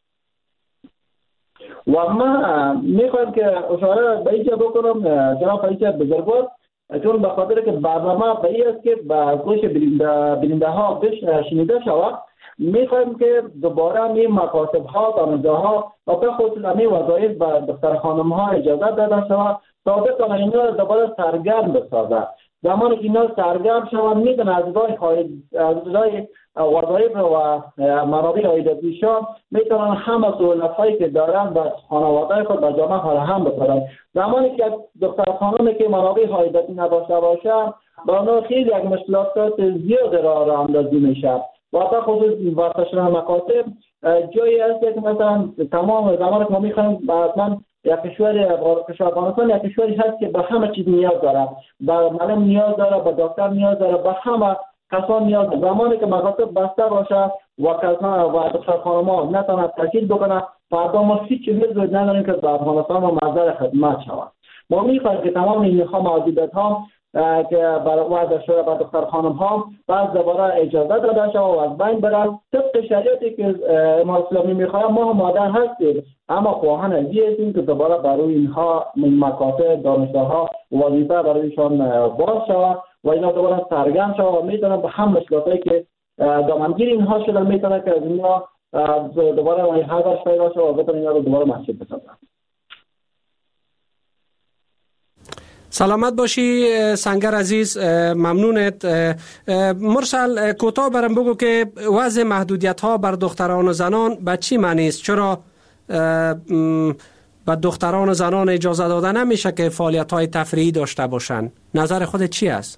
F: و من میخوایم که اشاره به اینجا بکنم جناب رئیس بزرگوار، چون به خاطر که برنامه به این است که به گوش بیننده ها شنیده شود، میخوایم که دوباره این مکاتب ها، دانشگاه ها و به خصوص این وظایف به دختر خانم ها اجازه داده شود تا بتوانند اینا دوباره سرگرم بسازند. زمانی که اینا سرگرم شوند میتونن از جای وظایف و منابع عایداتیشان میتونن همه سهولت‌هایی که دارن به خانواده خود و جامعه فراهم بکنن. زمانی که دختر خانمی که منابع عایداتی نداشته باشه با اونها خیلی یک مشکلات زیاد راه اندازی میشه و به خصوص واسه شدن مکاتب جایی هست که مثلا تمام زمانی که ما میخوایم مثلا یک کشور افغانستان یک کشوری هست که به همه چیز نیاز داره، به معلم نیاز داره، به دکتر نیاز داره، به همه کسان نیاز داره. زمانی که مکاتب بسته باشه و کسان و دختر خانم‌ها نتونن تحصیل بکنن فردا ما هیچ چیزی نداریم که به افغانستان و مظهر خدمت شود. ما میخوایم که تمام اینها موجودات‌ها که برای وضع شده به دختر خانم ها بعد دوباره اجازه داده شد و از بین برن طبق شریعتی که امام اسلامی میخواه. ما هم مادر هستیم اما خواهان ازی هستیم که دوباره برای اینها مکاتب، دانشگاه ها وظیفه برایشان باز شود و اینا دوباره سرگرم شود و میتونن به هم مشکلاتی که دامنگیر اینها شدن میتونن که از اینا دوباره حذرش پیدا شود و بتونن اینا رو دوباره مسجد بسازن.
C: سلامت باشی سنگر عزیز، ممنونت. مرسل کوتاه برام بگو که وضع محدودیت ها بر دختران و زنان به چی معنی است؟ چرا و دختران و زنان اجازه داده نمیشه که فعالیت‌های تفریحی داشته باشند. نظر خودت چی است؟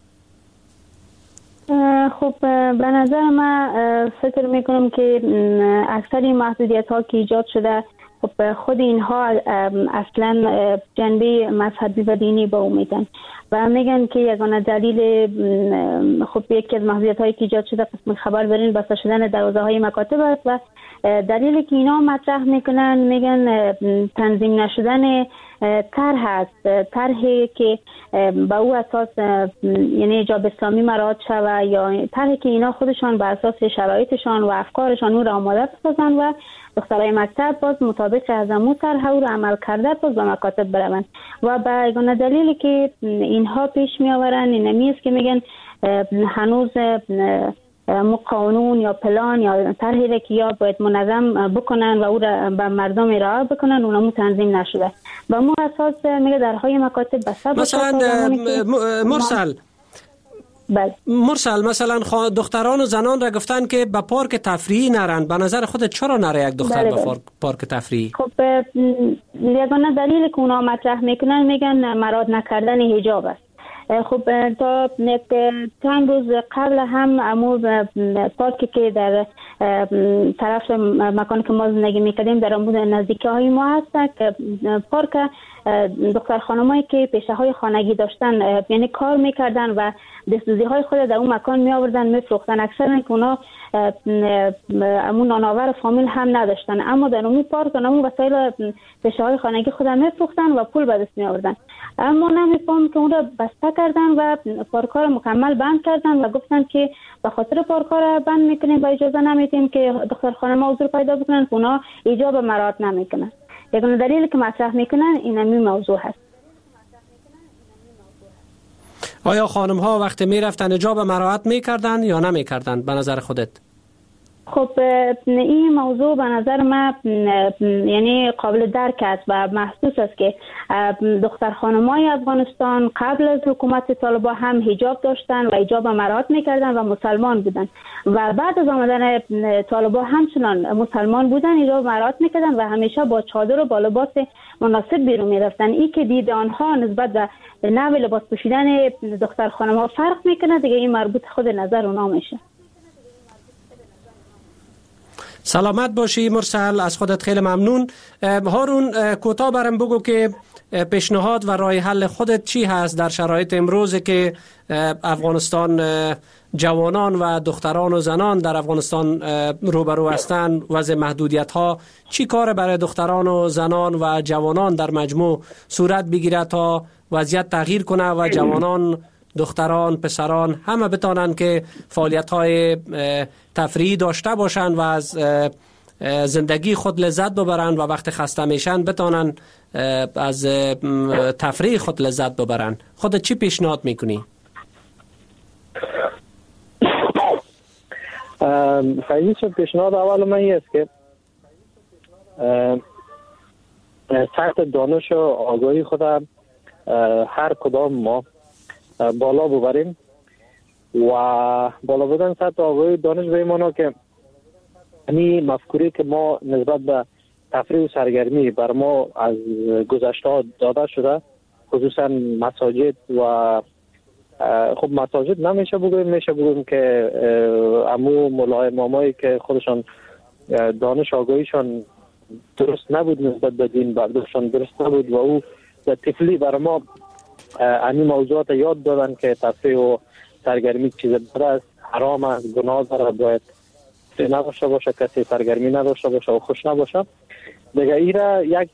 H: خب به نظر من فکر میکنم که اکثر محدودیت‌ها که ایجاد شده خب خود اینها اصلا جنبه مذهبی و دینی با میدن و میگن که یگانه دلیل خب یکی از محدودیت‌هایی که ایجاد شده قسم خبر برین بسته شدن دروازه‌های مکاتب است و دلیلی که اینا مطرح میکنن میگن تنظیم نشدن طرح است، طرحی که با او اساس یعنی حجاب اسلامی مراعات شود یا طرحی که اینا خودشان بر اساس شرایطشان و افکارشان او را آماده بسازن و دخترای مکتب باز مطابق از امو طرح او را عمل کرده باز به مکاتب بروند و به یگانه دلیلی که اینها پیش می آورن اینمی است که میگن هنوز قانون یا پلان یا طرحی که یا باید منظم بکنن و او را به مردم ارائه بکنن اونمو تنظیم نشده و مو اساس میگه درهای مکاتب بسته
C: مثلا مرسل مثلا دختران و زنان را گفتن که به پارک تفریحی نرن. به نظر خودت چرا نره یک دختر به پارک تفریحی؟
H: خب یگانه دلیل که اونا مطرح میکنن میگن مراعات نکردن حجاب است. خب تا چند روز قبل هم امور پارکی که در طرف مکانی که ما زندگی میکردیم در امور نزدیکی های ما هست که پارک دختر خانمایی که پیشه های خانگی داشتن یعنی کار میکردن و دستوزی های خود در اون مکان می آوردن میفروختن. اکثرا که اونا امون نانآور فامیل هم نداشتن اما در اون پارک امون وسایل پیشه های خانگی خود میفروختن و پول به دست می آوردن. اما نمیفهم که اون را بسته کردن و پارک‌ها را مکمل بند کردن و گفتن که به خاطر پارک‌ها را بند میکنیم و اجازه نمیدیم که دختر خانم‌ها حضور پیدا بکنن که اونا حجاب مراعات نمیکنن. یگانه دلیلی که مطرح میکنن این همین موضوع هست.
C: آیا خانم ها وقتی میرفتن حجاب مراعات میکردن یا نمیکردن به نظر خودت؟
H: خب این موضوع به نظر من یعنی قابل درک است و محسوس است که دختر خانم‌های افغانستان قبل از حکومت طالبان هم حجاب داشتن و حجاب مراعات میکردن و مسلمان بودن و بعد از آمدن طالبان همچنان مسلمان بودن، حجاب مراعات میکردن و همیشه با چادر و با لباس مناسب بیرون میرفتن. این که دید آنها نسبت به نوع لباس پوشیدن دختر خانم‌ها فرق میکنه دیگه این مربوط خود نظر اونا میشه.
C: سلامت باشی مرسل، از خودت خیلی ممنون. هارون کوتاه برام بگو که پیشنهاد و راه حل خودت چی هست در شرایط امروز که افغانستان جوانان و دختران و زنان در افغانستان روبرو هستند. وضع محدودیت ها چی کار برای دختران و زنان و جوانان در مجموع صورت بگیره تا وضعیت تغییر کنه و جوانان، دختران، پسران همه بتانن که فعالیت‌های تفریحی داشته باشن و از زندگی خود لذت ببرن و وقت خسته میشن بتانن از تفریح خود لذت ببرن. خودت چی پیشنهاد میکنی؟
D: خیلی پیشنهاد اول من این است که سطح دانش و آگاهی خود هر کدام ما بالا ببریم و بالا بودن سطح آگاهی دانش به ایمانا که این مفکوری که ما نسبت به تفریح و سرگرمی بر ما از گذشته ها داده شده، خصوصا مساجد و خب مساجد نمیشه بگویم، میشه بگویم که امو مولای امامایی که خودشان دانش آگاهیشان درست نبود نسبت به دین، برداشتشان درست نبود و او در طفلی بر ما این موضوعات یاد دادن که تفریح و سرگرمی چیز بد است، حرام است، گناه داره، باید نداشته باشه، کسی سرگرمی نداشته باشه و خوش نباشه. دیگه ایرا یک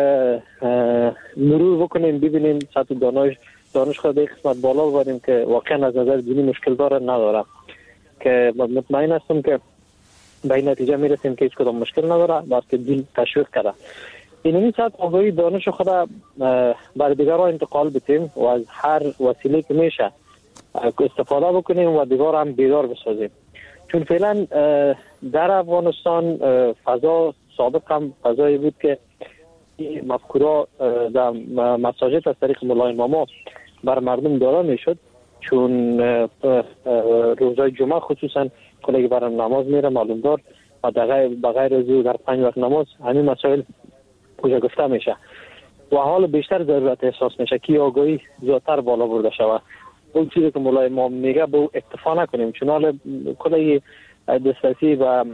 D: مرور بکنیم ببینیم سطح دانش خود یک قسمت بالا ببریم که واقعا از نظر دینی مشکل داره نداره، که مطمئن هستم که به این نتیجه میرسیم که هیچ کدام مشکل نداره باید که دین تشویق کرده. این سطح آگاهی دانش خود بر دیگران انتقال بدیم و از هر وسیله که میشه استفاده بکنیم و دیگر هم بیدار بسازیم. چون فعلا در افغانستان فضا سابق هم فضایی بود که مفکورا در مساجد از طریق مولای اماما بر مردم داده میشد، چون روزهای جمعه خصوصا کلی برام نماز میره معلوم دار و به غیر از در 5 وقت نماز همین مسائل کجا گفته میشه و حال بیشتر ضرورت احساس میشه که آگاهی زیادتر بالا برده شود. اون چیزی که مولای ما میگه به اکتفا نکنیم، چون حال کلی دسترسی و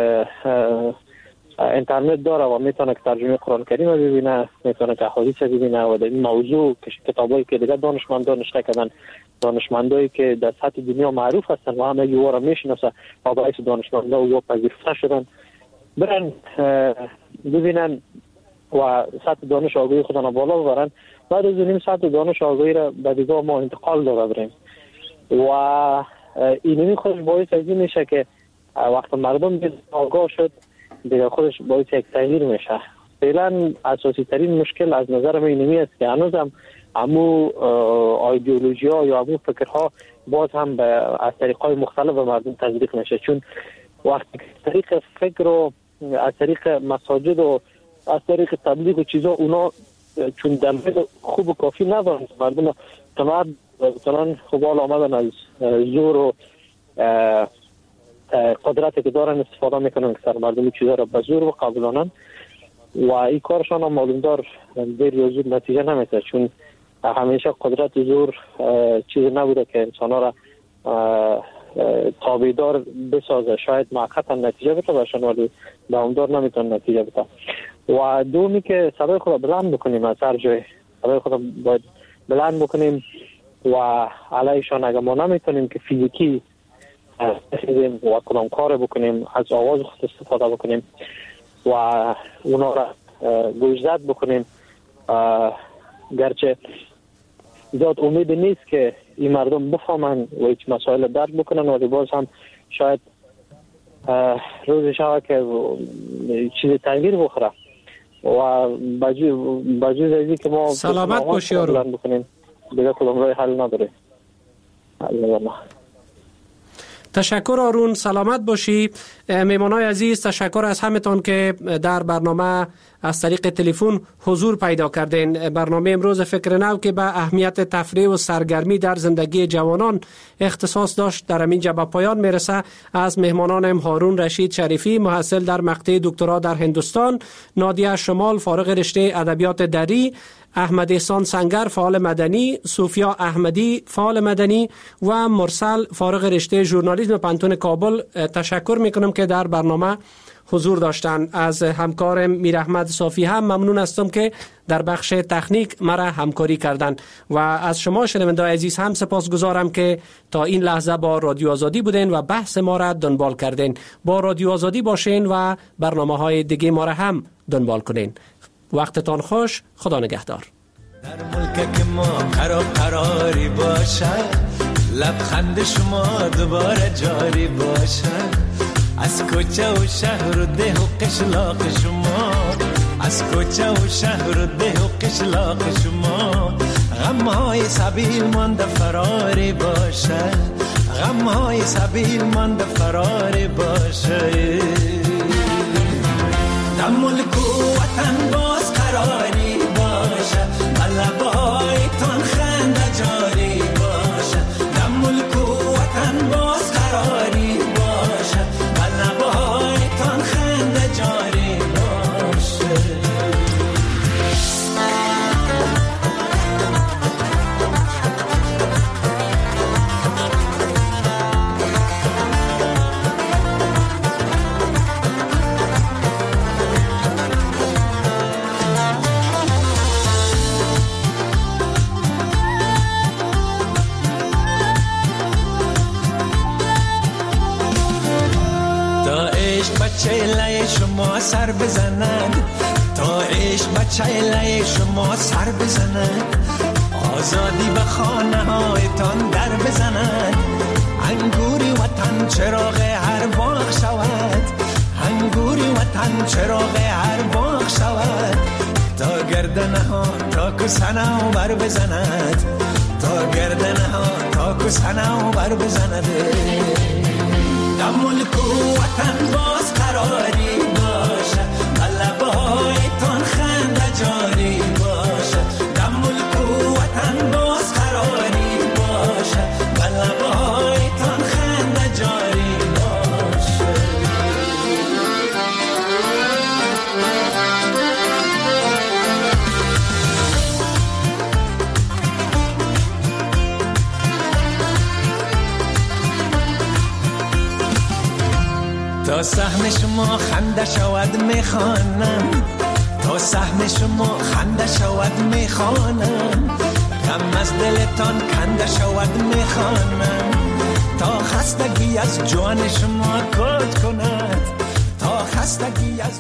D: اینترنت داره و میتونه که ترجمه قرآن کریم رو ببینه، میتونه که احادیث رو ببینه و در این موضوع کتابایی که دیگه دانشمندان نوشته کردن، دانشمندایی که در سطح دنیا معروف هستن و همه یوارا میشناسه و باعث دانشمندا و پذیرفته شدن، برن ببینن و سطح دانش آگاهی خودنا بالا ببرن. بعد از این سطح دانش آگاهی را به دیگه ما انتقال داده بریم و اینمی خودش باعث از این میشه که وقت مردم آگاه شد دیگه خودش باعث یک تغییر میشه. فعلا اساسی ترین مشکل از نظر من اینمی است که هنوز هم امو ایدئولوژی ها یا امو فکرها باز هم از طریقهای مختلف به مردم تطبیق میشه، چون وقتی طریق فکر و از طریق مساجد و از طریق تبلیغ و چیزا اونا چون دلیل خوب و کافی ندارن مردم تنان خوبال آمدن از زور و قدرتی که دارن استفاده میکنن که سر مردم چیزا را به زور و قبولانن و این کارشان هم معلومدار دیر یا زود نتیجه نمیده، چون همیشه قدرت زور چیز نبوده که انسان ها را تابعدار بسازه. شاید موقتا نتیجه بده برشان ولی دوامدار نمیتونه نتیجه بده. و دومی که صدای خود بلند بکنیم، از هر جای صدای خود باید بلند بکنیم و علیشان اگر ما نمیتونیم که فیزیکی و کدام کار بکنیم، از آواز خود استفاده بکنیم و اونا را گوشزد بکنیم. گرچه زیاد امید نیست که این مردم بفهمن و هیچ مسائل درک بکنن، ولی باز هم شاید روزی شود که چیزی تغییر بخوره و بجوز ازی که ما
C: سلامت باشی یارو
D: بکنیم دیگه کدام رای حل نداره.
C: تشکر آرون، سلامت باشی. میمانای عزیز، تشکر از همتان که در برنامه از طریق تلفن حضور پیدا کردین. برنامه امروز فکر نو که به اهمیت تفریح و سرگرمی در زندگی جوانان اختصاص داشت در اینجا به پایان میرسه. از مهمانانم هارون رشید شریفی، محصل در مقطع دکترا در هندوستان، نادیه شمال فارغ رشته ادبیات دری، احمد احسان سنگر فعال مدنی، صوفیا احمدی فعال مدنی و مرسل فارغ رشته ژورنالیسم پانتون کابل تشکر میکنم که در برنامه حضور داشتن. از همکارم میر احمد صافی هم ممنون هستم که در بخش تکنیک مرا همکاری کردن و از شما شنوندگان عزیز هم سپاسگزارم که تا این لحظه با رادیو آزادی بودین و بحث ما را دنبال کردین. با رادیو آزادی باشین و برنامه‌های دیگه ما را هم دنبال کنین. وقتتان خوش، خدا نگهدار.
I: در ملک که ما قراری باشه، لبخند شما دوباره جاری باشه، از کوچه و شهر و ده و قشلاق شما، از کوچه و شهر و ده و قشلاق شما، غمهای سبیل مانده فراری باشه، غمهای سبیل مانده فراری باشه. در ملک و وطن باز قراری باشه، لبایتان خنده جاری باشه. در ملک و وطن باز قراری باشه، لبایتان خنده جاری باشه. بچه لای شما سر بزند، تا عشق بچه لای شما سر بزند، آزادی به خانه هایتان در بزند، انگوری وطن چراغ هر باغ شود، انگوری وطن چراغ هر باغ شود، تا گردنه ها تا کسنه و بر بزند، تا گردنه ها تا کسنه و بر بزند. در ملک و وطن باز قراری باشه، لبایتان خنده جاری باشه. در ملک و وطن باز قراری باشه، لبایتان خنده جاری باشه. تا سهم شما خنده شود میخوانم، تا سهم شما خنده شود میخوانم، غم از دلتان کنده شود میخوانم، تا خستگی از جان شما کج کند، تا خستگی از